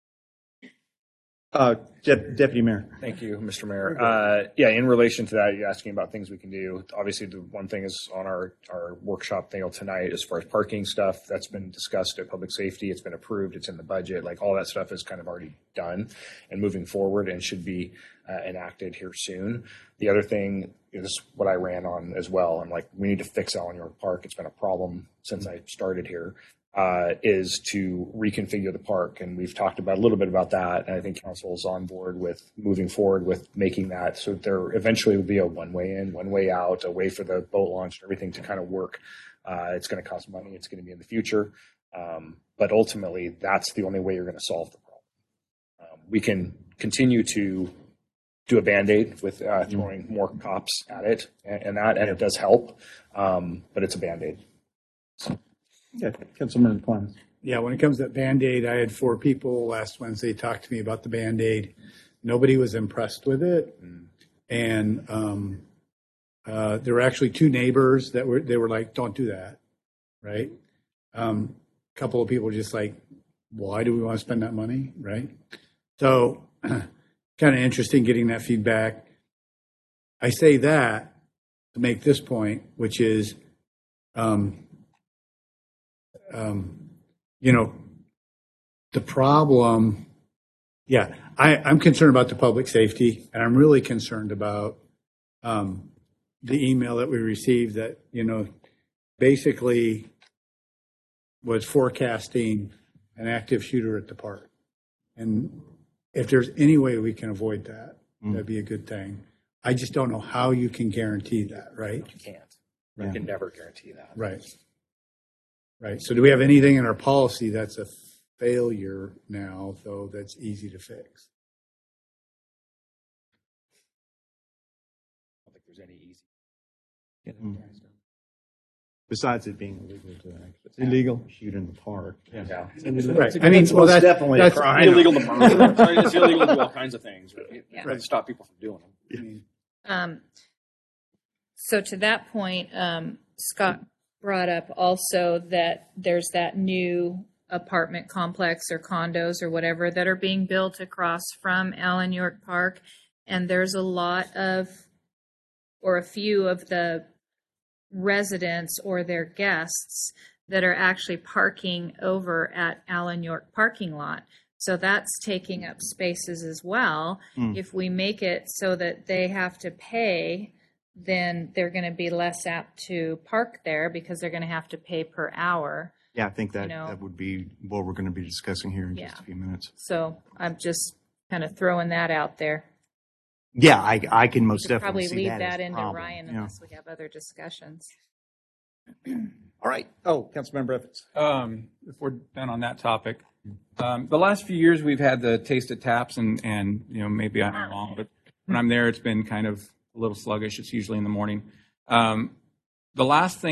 Deputy Mayor. Thank you, Mr. Mayor. In relation to that, you're asking about things we can do. Obviously, the one thing is on our workshop thing tonight as far as parking stuff. That's been discussed at Public Safety. It's been approved. It's in the budget. Like all that stuff is kind of already done and moving forward and should be enacted here soon. The other thing is what I ran on as well. I'm like, we need to fix Allen York Park. It's been a problem since I started here. Is to reconfigure the park. And we've talked about a little bit about that. And I think council is on board with moving forward with making that so there eventually will be a one-way in, one-way out, a way for the boat launch and everything to kind of work. It's going to cost money. It's going to be in the future. But ultimately, that's the only way you're going to solve the problem. We can continue to do a Band-Aid with throwing more cops at it and it does help. But it's a Band-Aid. So. Yeah, Councilman Klein. Yeah, when it comes to Band-Aid, I had 4 people last Wednesday talk to me about the Band-Aid. Nobody was impressed with it. And there were actually 2 neighbors that were like, don't do that, right? A couple of people were just like, why do we want to spend that money, right? So kind of interesting getting that feedback. I say that to make this point, which is, the problem, I'm concerned about the public safety, and I'm really concerned about the email that we received that, basically was forecasting an active shooter at the park. And if there's any way we can avoid that, that'd be a good thing. I just don't know how you can guarantee that, right? You can't. You can never guarantee that. Right. Right. So do we have anything in our policy that's a failure now, though, that's easy to fix? Besides it being illegal to actually Illegal. shoot in the park. Yeah. Right. I mean, well, definitely a that's crime. Illegal to murder. It's illegal to do all kinds of things. Right? Yeah. Try to stop people from doing them. So to that point, Scott brought up also that there's that new apartment complex or condos or whatever that are being built across from Allen York Park. And there's a lot of, or a few of the residents or their guests that are actually parking over at Allen York parking lot. So that's taking up spaces as well. If we make it so that they have to pay, then they're going to be less apt to park there because they're going to have to pay per hour. Yeah, I think that, You know. that would be what we're going to be discussing here in just Yeah. a few minutes. So I'm just kind of throwing that out there. Yeah, I can most Could definitely probably see leave that, that as a into problem. Ryan Yeah. unless we have other discussions. All right. Oh, Councilmember Evans. If we're done on that topic, the last few years we've had the Taste of Taps, and maybe I'm wrong, but when I'm there, it's been kind of a little sluggish. It's usually in the morning. The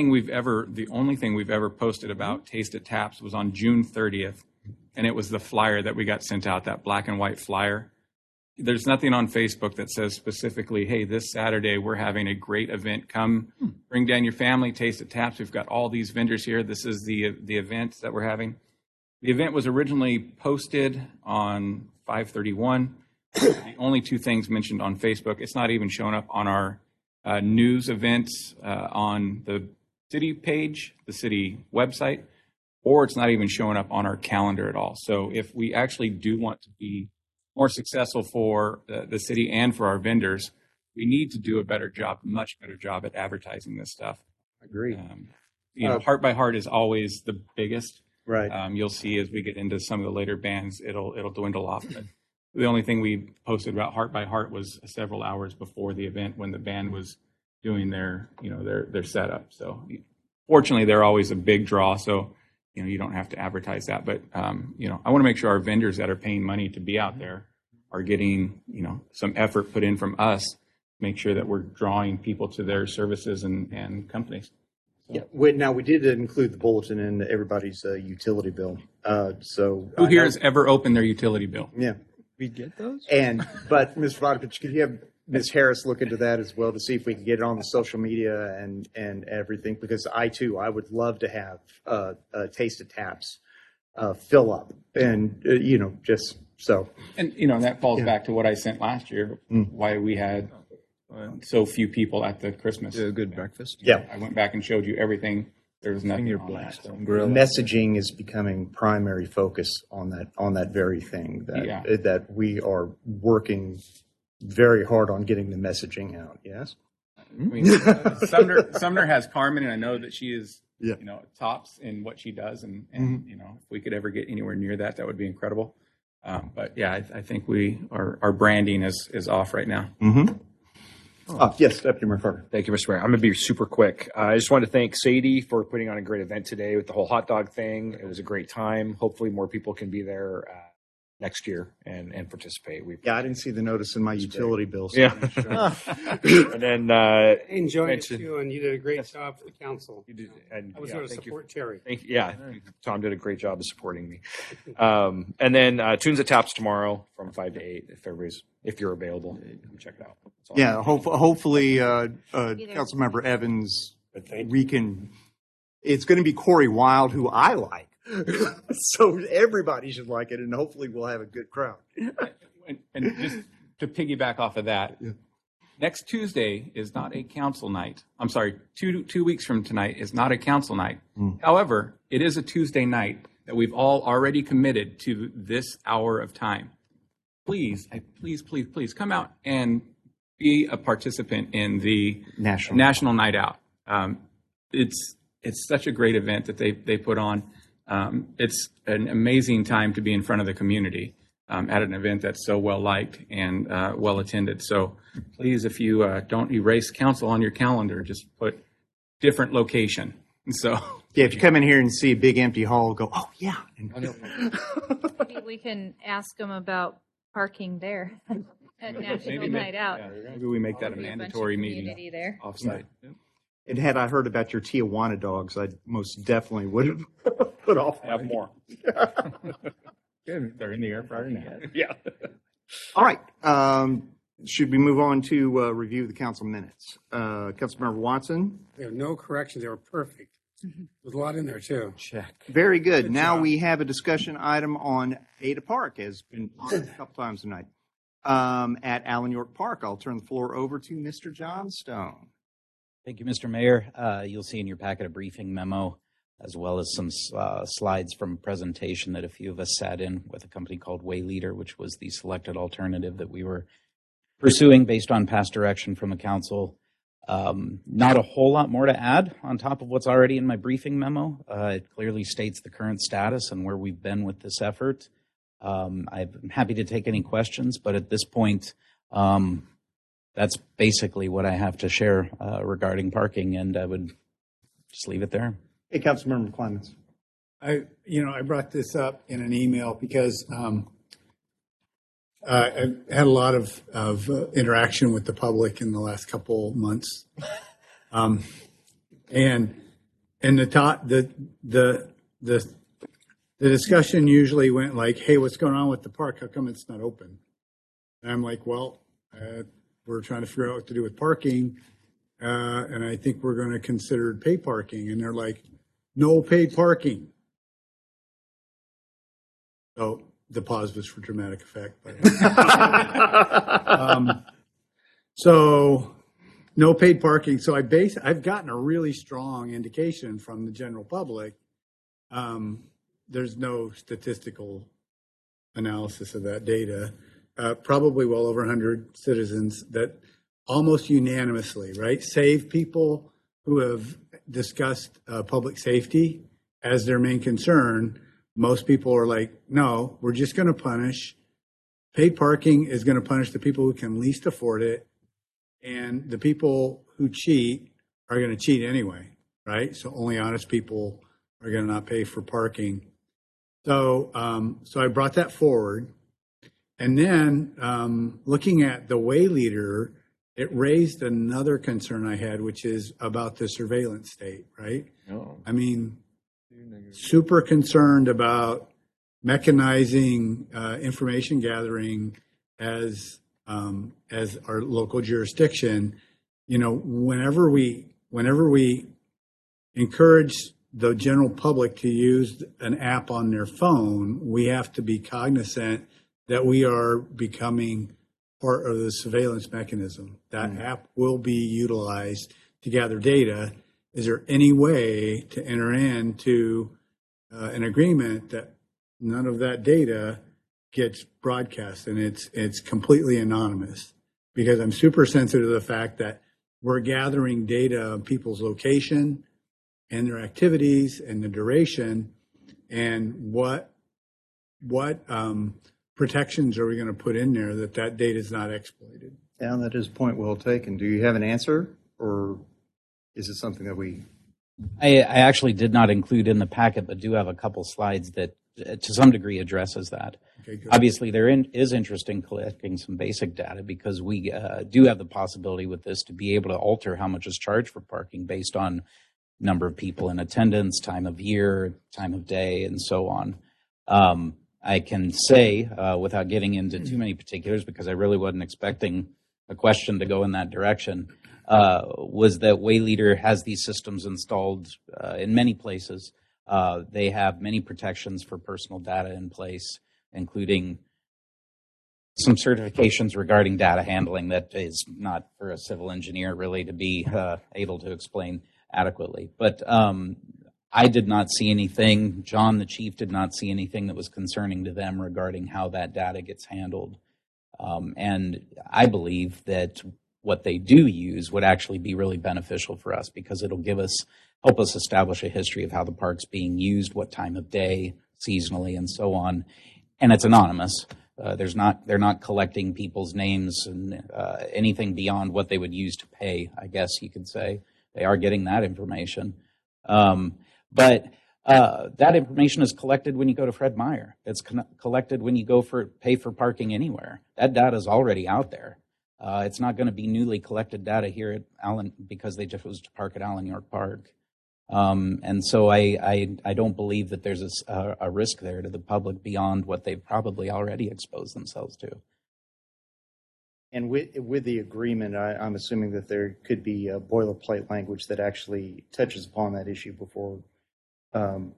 only thing we've ever posted about Taste of Taps was on June 30th, and it was the flyer that we got sent out, that black and white flyer. There's nothing on Facebook that says specifically, hey, this Saturday we're having a great event. Come bring down your family, Taste of Taps. We've got all these vendors here. This is the event that we're having. The event was originally posted on 5/31. The only two things mentioned on Facebook. It's not even showing up on our news events on the city page, the city website, or it's not even showing up on our calendar at all. So if we actually do want to be more successful for the city and for our vendors, we need to do a much better job at advertising this stuff. Agree. Heart by Heart is always the biggest. Right. You'll see as we get into some of the later bands, it'll dwindle off. But the only thing we posted about Heart by Heart was several hours before the event when the band was doing their setup. So fortunately, they're always a big draw. So you don't have to advertise that. But I want to make sure our vendors that are paying money to be out there are getting some effort put in from us. Make sure that we're drawing people to their services and companies. Yeah. Now, we did include the bulletin in everybody's utility bill. Who here has ever opened their utility bill? Yeah. We get those? But Ms. Vodovich, could you have Ms. Harris look into that as well to see if we can get it on the social media and everything? Because I would love to have a Taste of Taps fill up and, just so. And, that falls back to what I sent last year, why we had so few people at the Christmas. A good breakfast. Yeah. I went back and showed you everything. There was nothing on that. So. Messaging is becoming primary focus on that very thing that we are working very hard on getting the messaging out. Yes. I mean, Sumner has Carmen, and I know that she is, tops in what she does. And if we could ever get anywhere near that, that would be incredible. But yeah, I think our branding is off right now. Mm-hmm. Yes, Deputy Mayor Carter. Thank you, Mr. Mayor. I'm going to be super quick. I just want to thank Sadie for putting on a great event today with the whole hot dog thing. It was a great time. Hopefully more people can be there next year and participate. I didn't see the notice in my utility bill. So yeah. And then Enjoyed it too, and you did a great job for the council. You did, and I was going to support Terry. Tom did a great job of supporting me. And then Tunes at Taps tomorrow from 5 to 8. If you're available, come check it out. Yeah, hopefully, Councilmember Evans, it's going to be Corey Wild, who I like. So everybody should like it, and hopefully we'll have a good crowd. And just to piggyback off of that, next Tuesday is not a council night. I'm sorry, two weeks from tonight is not a council night. However, it is a Tuesday night that we've all already committed to this hour of time. Please come out and be a participant in the National Night Out. It's such a great event that they put on. It's an amazing time to be in front of the community at an event that's so well liked and well attended. So please, if you don't erase council on your calendar, just put different location. And so if you come in here and see a big empty hall, go, oh yeah. Maybe we can ask them about parking there at National Night Out. Maybe we make that a Be a bunch of mandatory community meeting there. offsite. And had I heard about your Tijuana dogs, I most definitely would have put off. Have more. Good. They're in the air fryer now. Yeah. All right. Should we move on to review the council minutes? Councilmember Watson? There are no corrections. They were perfect. There's a lot in there too. Check. Very good. Good Now job. we have a discussion item on Ada Park, as been a couple times tonight. At Allen York Park, I'll turn the floor over to Mr. Johnstone. Thank you, Mr. Mayor. You'll see in your packet a briefing memo, as well as some slides from a presentation that a few of us sat in with a company called Wayleader, which was the selected alternative that we were pursuing based on past direction from the council. Not a whole lot more to add on top of what's already in my briefing memo. It clearly states the current status and where we've been with this effort. I'm happy to take any questions, but at this point, that's basically what I have to share regarding parking, and I would just leave it there. Hey, Councilmember Clemens. I brought this up in an email because I've had a lot of interaction with the public in the last couple months, and the discussion usually went like, "Hey, what's going on with the park? How come it's not open?" And I'm like, "Well, we're trying to figure out what to do with parking, and I think we're going to consider paid parking." And they're like, "No paid parking." So the pause was for dramatic effect. But so no paid parking. So I've gotten a really strong indication from the general public. There's no statistical analysis of that data. Probably well over 100 citizens that almost unanimously, right, save people who have discussed public safety as their main concern. Most people are like, no, we're just going to punish. Paid parking is going to punish the people who can least afford it. And the people who cheat are going to cheat anyway, right? So only honest people are going to not pay for parking. So I brought that forward. And then looking at the Wayleader, it raised another concern I had, which is about the surveillance state, right? Oh. I mean, super concerned about mechanizing information gathering as our local jurisdiction. You know, whenever we encourage the general public to use an app on their phone, we have to be cognizant that we are becoming part of the surveillance mechanism. That app will be utilized to gather data. Is there any way to enter into an agreement that none of that data gets broadcast and it's completely anonymous? Because I'm super sensitive to the fact that we're gathering data on people's location and their activities and the duration, and what protections are we going to put in there that data is not exploited? Yeah, that is a point well taken. Do you have an answer, or is it something that we... I actually did not include in the packet, but do have a couple slides that to some degree addresses that. Okay, good. Obviously, there is interest in collecting some basic data because we do have the possibility with this to be able to alter how much is charged for parking based on number of people in attendance, time of year, time of day, and so on. I can say, without getting into too many particulars, because I really wasn't expecting a question to go in that direction, was that Wayleader has these systems installed in many places. They have many protections for personal data in place, including some certifications regarding data handling that is not for a civil engineer really to be able to explain adequately. But I did not see anything, John, the chief, did not see anything that was concerning to them regarding how that data gets handled. And I believe that what they do use would actually be really beneficial for us because it'll help us establish a history of how the park's being used, what time of day, seasonally, and so on. And it's anonymous. They're not collecting people's names and anything beyond what they would use to pay, I guess you could say. They are getting that information. But that information is collected when you go to Fred Meyer. It's collected when you go pay for parking anywhere. That data is already out there. It's not going to be newly collected data here at Allen because they just chose to park at Allen York Park. And so I don't believe that there's a risk there to the public beyond what they've probably already exposed themselves to. And with the agreement, I'm assuming that there could be a boilerplate language that actually touches upon that issue before, for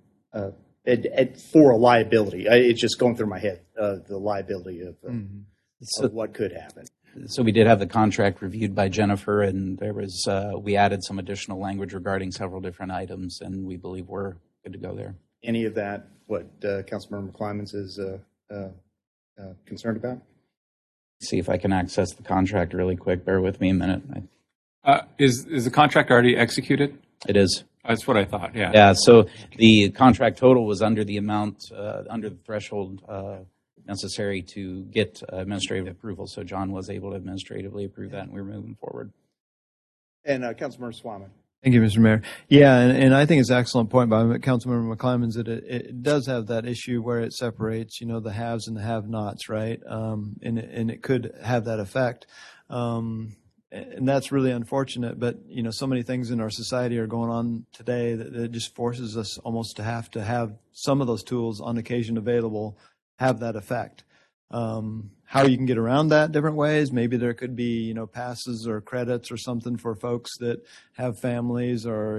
a liability. It's just going through my head, the liability of what could happen. So we did have the contract reviewed by Jennifer, and there was we added some additional language regarding several different items, and we believe we're good to go there. Any of that, what Councilmember McClymons is concerned about? See if I can access the contract really quick. Bear with me a minute. Is the contract already executed? It is. That's what I thought, yeah. Yeah, so the contract total was under the amount, under the threshold necessary to get administrative approval. So John was able to administratively approve that, and we're moving forward. And Councilmember Swaman. Thank you, Mr. Mayor. Yeah, and I think it's an excellent point by Councilmember McClymons that it does have that issue where it separates, the haves and the have-nots, right? And it could have that effect. And that's really unfortunate, but, so many things in our society are going on today that it just forces us almost to have some of those tools on occasion available have that effect. How you can get around that different ways. Maybe there could be, passes or credits or something for folks that have families or,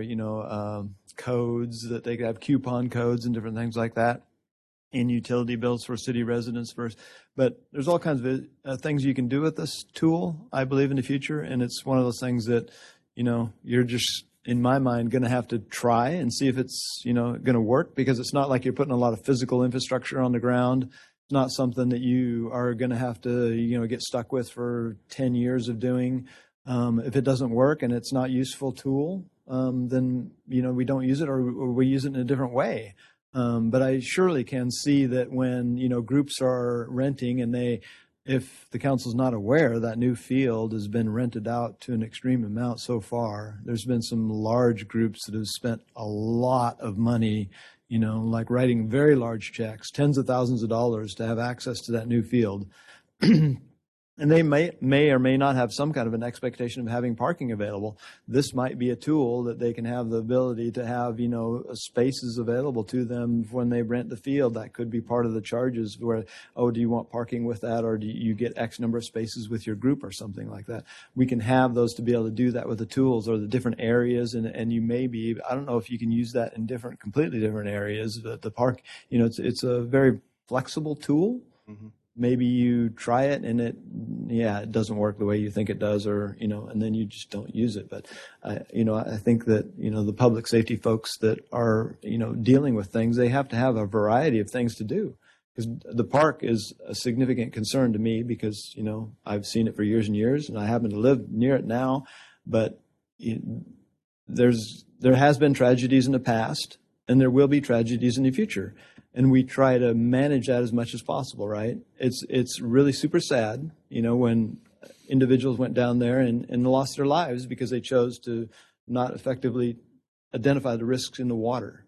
codes that they could have coupon codes and different things like that in utility bills for city residents first. But there's all kinds of things you can do with this tool, I believe, in the future. And it's one of those things that, you're just, in my mind, going to have to try and see if it's, going to work, because it's not like you're putting a lot of physical infrastructure on the ground. It's not something that you are going to have to, get stuck with for 10 years of doing. If it doesn't work and it's not a useful tool, then, we don't use it, or we use it in a different way. But I surely can see that when, groups are renting and if the council's not aware, that new field has been rented out to an extreme amount so far. There's been some large groups that have spent a lot of money, like writing very large checks, tens of thousands of dollars to have access to that new field. And they may or may not have some kind of an expectation of having parking available. This might be a tool that they can have the ability to have, spaces available to them when they rent the field. That could be part of the charges where, do you want parking with that, or do you get X number of spaces with your group or something like that? We can have those to be able to do that with the tools or the different areas. And you may be, I don't know if you can use that in completely different areas, but the park, it's a very flexible tool. Mm-hmm. Maybe you try it and it doesn't work the way you think it does, or, and then you just don't use it. But, I think that, the public safety folks that are, dealing with things, they have to have a variety of things to do. Because the park is a significant concern to me because, I've seen it for years and years, and I happen to live near it now. But there has been tragedies in the past, and there will be tragedies in the future. And we try to manage that as much as possible, right? It's really super sad, when individuals went down there and lost their lives because they chose to not effectively identify the risks in the water,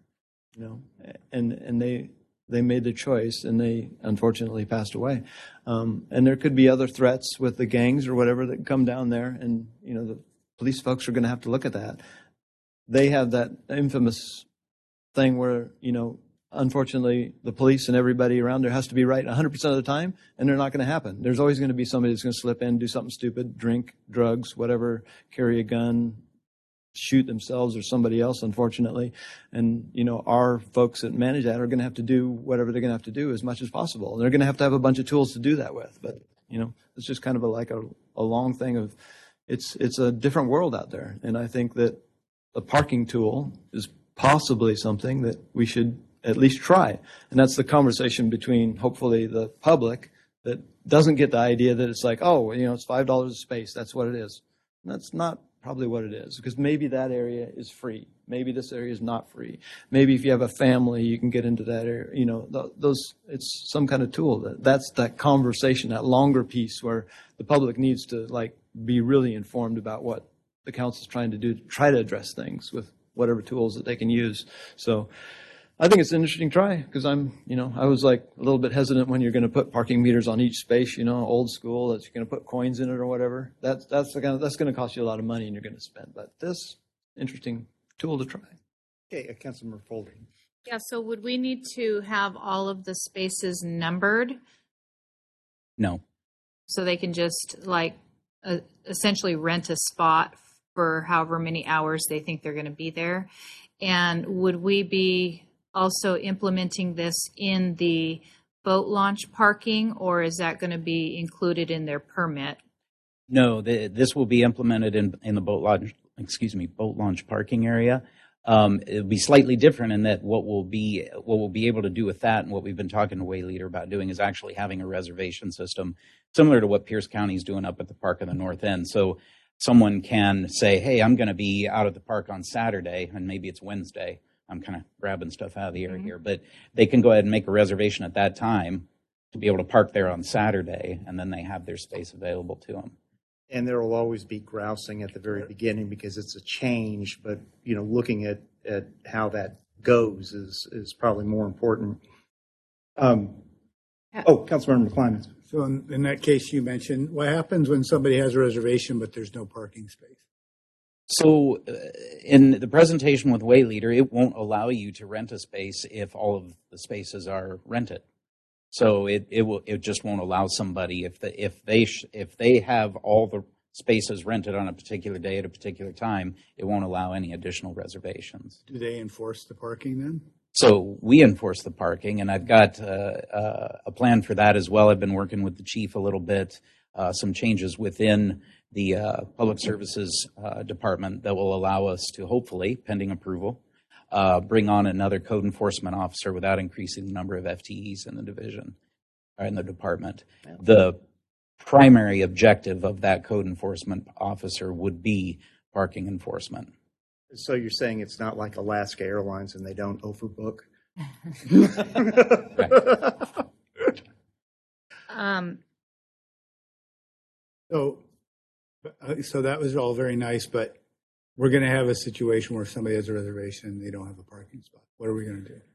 and they made the choice and they unfortunately passed away. And there could be other threats with the gangs or whatever that come down there, and, the police folks are going to have to look at that. They have that infamous thing where, unfortunately, the police and everybody around there has to be right 100% of the time, and they're not going to happen. There's always going to be somebody that's going to slip in, do something stupid, drink, drugs, whatever, carry a gun, shoot themselves or somebody else, unfortunately. And, our folks that manage that are going to have to do whatever they're going to have to do as much as possible. And they're going to have a bunch of tools to do that with. But, it's just kind of a long thing of it's a different world out there. And I think that the parking tool is possibly something that we should at least try. And that's the conversation between, hopefully, the public that doesn't get the idea that it's like, it's $5 a space. That's what it is. And that's not probably what it is, because maybe that area is free. Maybe this area is not free. Maybe if you have a family, you can get into that area. It's some kind of tool. That's that conversation, that longer piece where the public needs to be really informed about what the council's trying to do to try to address things with whatever tools that they can use. So, I think it's an interesting try because I was like a little bit hesitant when you're going to put parking meters on each space, old school, that you're going to put coins in it or whatever. That's going to cost you a lot of money and you're going to spend. But this interesting tool to try. Okay, Councilmember Foley. Yeah, so would we need to have all of the spaces numbered No. so they can just essentially rent a spot for however many hours they think they're going to be there? And would we be also implementing this in the boat launch parking, or is that going to be included in their permit? No, this will be implemented in the boat launch parking area. It'll be slightly different in that what we'll be able to do with that, and what we've been talking to Wayleader about doing, is actually having a reservation system similar to what Pierce County is doing up at the park in the north end. So someone can say, hey, I'm going to be out at the park on Saturday, and maybe it's Wednesday. I'm kind of grabbing stuff out of the air here, but they can go ahead and make a reservation at that time to be able to park there on Saturday, and then they have their space available to them. And there will always be grousing at the very beginning because it's a change, but looking at how that goes is probably more important. Councilmember McClymonds. So in that case you mentioned, what happens when somebody has a reservation but there's no parking space? So in the presentation with Wayleader, it won't allow you to rent a space if all of the spaces are rented. So it just won't allow somebody if they have all the spaces rented on a particular day at a particular time, it won't allow any additional reservations. Do they enforce the parking then? So we enforce the parking, and I've got a plan for that as well. I've been working with the chief a little bit, some changes within the Public Services Department that will allow us to hopefully, pending approval, bring on another code enforcement officer without increasing the number of FTEs in the division or in the department. The primary objective of that code enforcement officer would be parking enforcement. So you're saying it's not like Alaska Airlines and they don't overbook? So that was all very nice, but we're going to have a situation where somebody has a reservation and they don't have a parking spot. What are we going to do?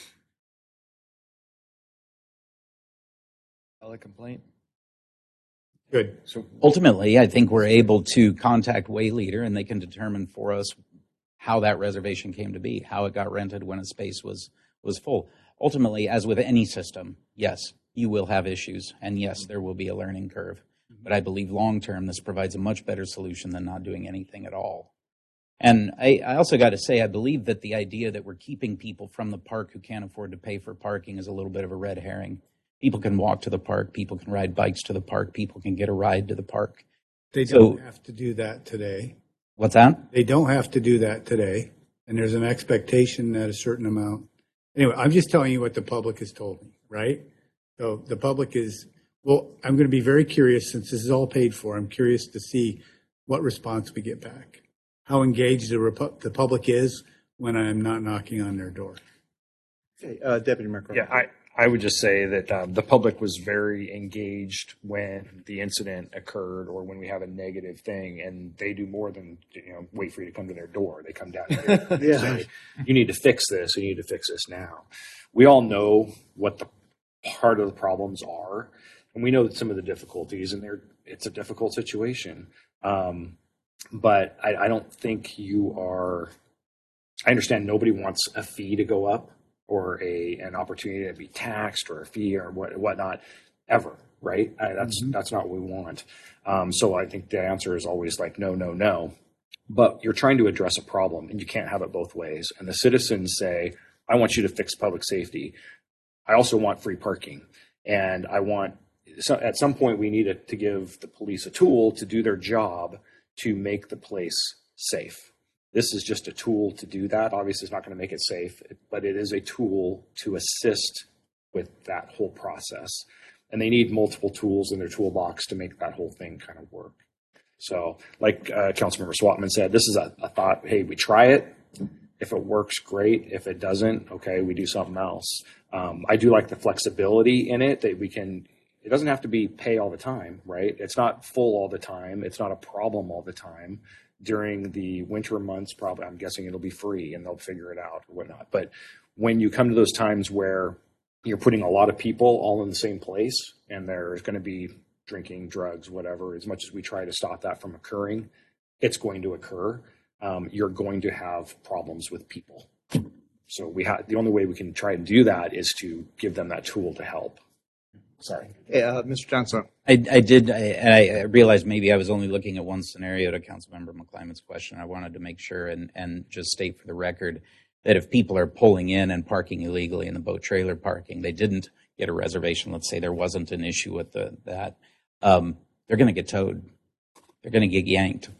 File a complaint. Good. So ultimately, I think we're able to contact Wayleader, and they can determine for us how that reservation came to be, how it got rented when a space was full. Ultimately, as with any system, yes, you will have issues, and yes, there will be a learning curve. But I believe long-term, this provides a much better solution than not doing anything at all. And I also got to say, I believe that the idea that we're keeping people from the park who can't afford to pay for parking is a little bit of a red herring. People can walk to the park. People can ride bikes to the park. People can get a ride to the park. They don't have to do that today. What's that? They don't have to do that today. And there's an expectation that a certain amount. Anyway, I'm just telling you what the public has told me, right? So the public is, well, I'm going to be very curious since this is all paid for. I'm curious to see what response we get back, how engaged the public is when I'm not knocking on their door. Okay, Deputy Mayor Carter. Yeah, I would just say that the public was very engaged when the incident occurred or when we have a negative thing, and they do more than wait for you to come to their door. They come down here and say, you need to fix this, you need to fix this now. We all know what the part of the problems are, and we know that some of the difficulties, and it's a difficult situation. But I don't think I understand nobody wants a fee to go up, or an opportunity to be taxed, or a fee, or whatnot, ever, right? That's not what we want. So I think the answer is always like, no, no, no. But you're trying to address a problem, and you can't have it both ways. And the citizens say, I want you to fix public safety. I also want free parking. And at some point, we need to give the police a tool to do their job to make the place safe. This is just a tool to do that. Obviously, it's not going to make it safe, but it is a tool to assist with that whole process. And they need multiple tools in their toolbox to make that whole thing kind of work. So like Councilmember Swatman said, this is a thought, hey, we try it. If it works, great. If it doesn't, okay, we do something else. I do like the flexibility in it that it doesn't have to be pay all the time, right? It's not full all the time. It's not a problem all the time. During the winter months, probably, I'm guessing it'll be free and they'll figure it out or whatnot. But when you come to those times where you're putting a lot of people all in the same place and there's going to be drinking, drugs, whatever, as much as we try to stop that from occurring, it's going to occur. You're going to have problems with people. So the only way we can try and do that is to give them that tool to help. Sorry. Mr. Johnson. I realized maybe I was only looking at one scenario to Councilmember McClymon's question. I wanted to make sure and just state for the record that if people are pulling in and parking illegally in the boat trailer parking, they didn't get a reservation. Let's say there wasn't an issue with that. They're going to get towed. They're going to get yanked.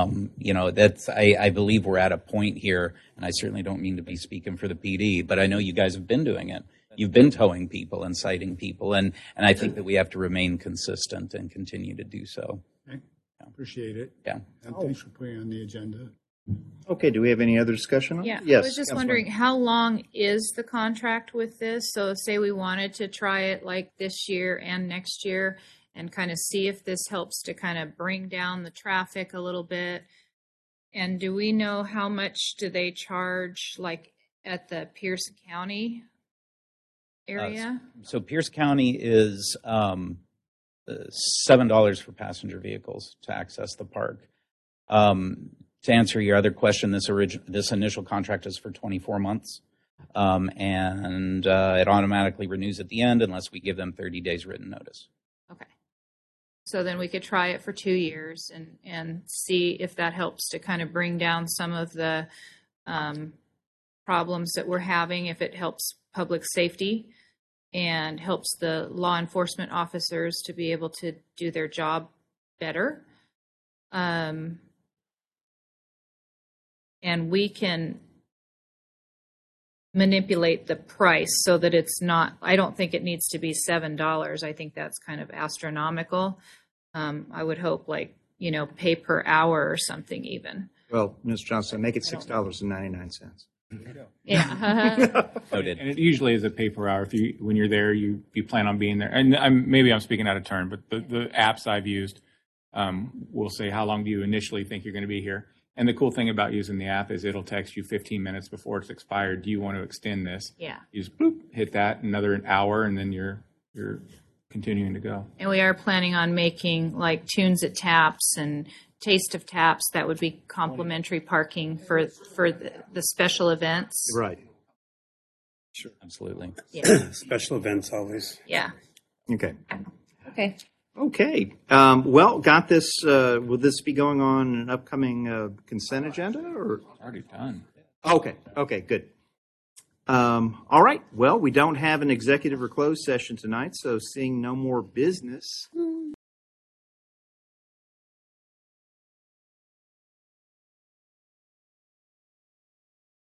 I believe we're at a point here, and I certainly don't mean to be speaking for the PD, but I know you guys have been doing it. You've been towing people and citing people, and I think that we have to remain consistent and continue to do so. Okay. Appreciate it. Yeah. And thanks for putting it on the agenda. Okay, do we have any other discussion on it? Yeah, Yes. I was just Councilmember. wondering, how long is the contract with this? So say we wanted to try it like this year and next year and kind of see if this helps to kind of bring down the traffic a little bit. And do we know how much do they charge like at the Pierce County area? So Pierce County is $7 for passenger vehicles to access the park. To answer your other question, this initial contract is for 24 months, and it automatically renews at the end unless we give them 30 days written notice. Okay. So then we could try it for 2 years and see if that helps to kind of bring down some of the problems that we're having, if it helps public safety and helps the law enforcement officers to be able to do their job better. And we can manipulate the price so that it's not, I don't think it needs to be $7. I think that's kind of astronomical. I would hope pay per hour or something even. Well, Ms. Johnson, make it $6.99. Yeah. Noted. And it usually is a pay per hour. When you're there, you plan on being there. And maybe I'm speaking out of turn, but the apps I've used will say, how long do you initially think you're going to be here? And the cool thing about using the app is it'll text you 15 minutes before it's expired. Do you want to extend this? Yeah. You just boop, hit that, another hour, and then you're continuing to go. And we are planning on making like Tunes at Taps and Taste of Taps. That would be complimentary parking for the special events. Right. Sure. Absolutely. Yeah. Special events always. Yeah. Okay. Okay. Okay. Well, got this. Will this be going on an upcoming consent agenda or? It's already done. Okay. Okay. Good. All right. Well, we don't have an executive or closed session tonight, so seeing no more business,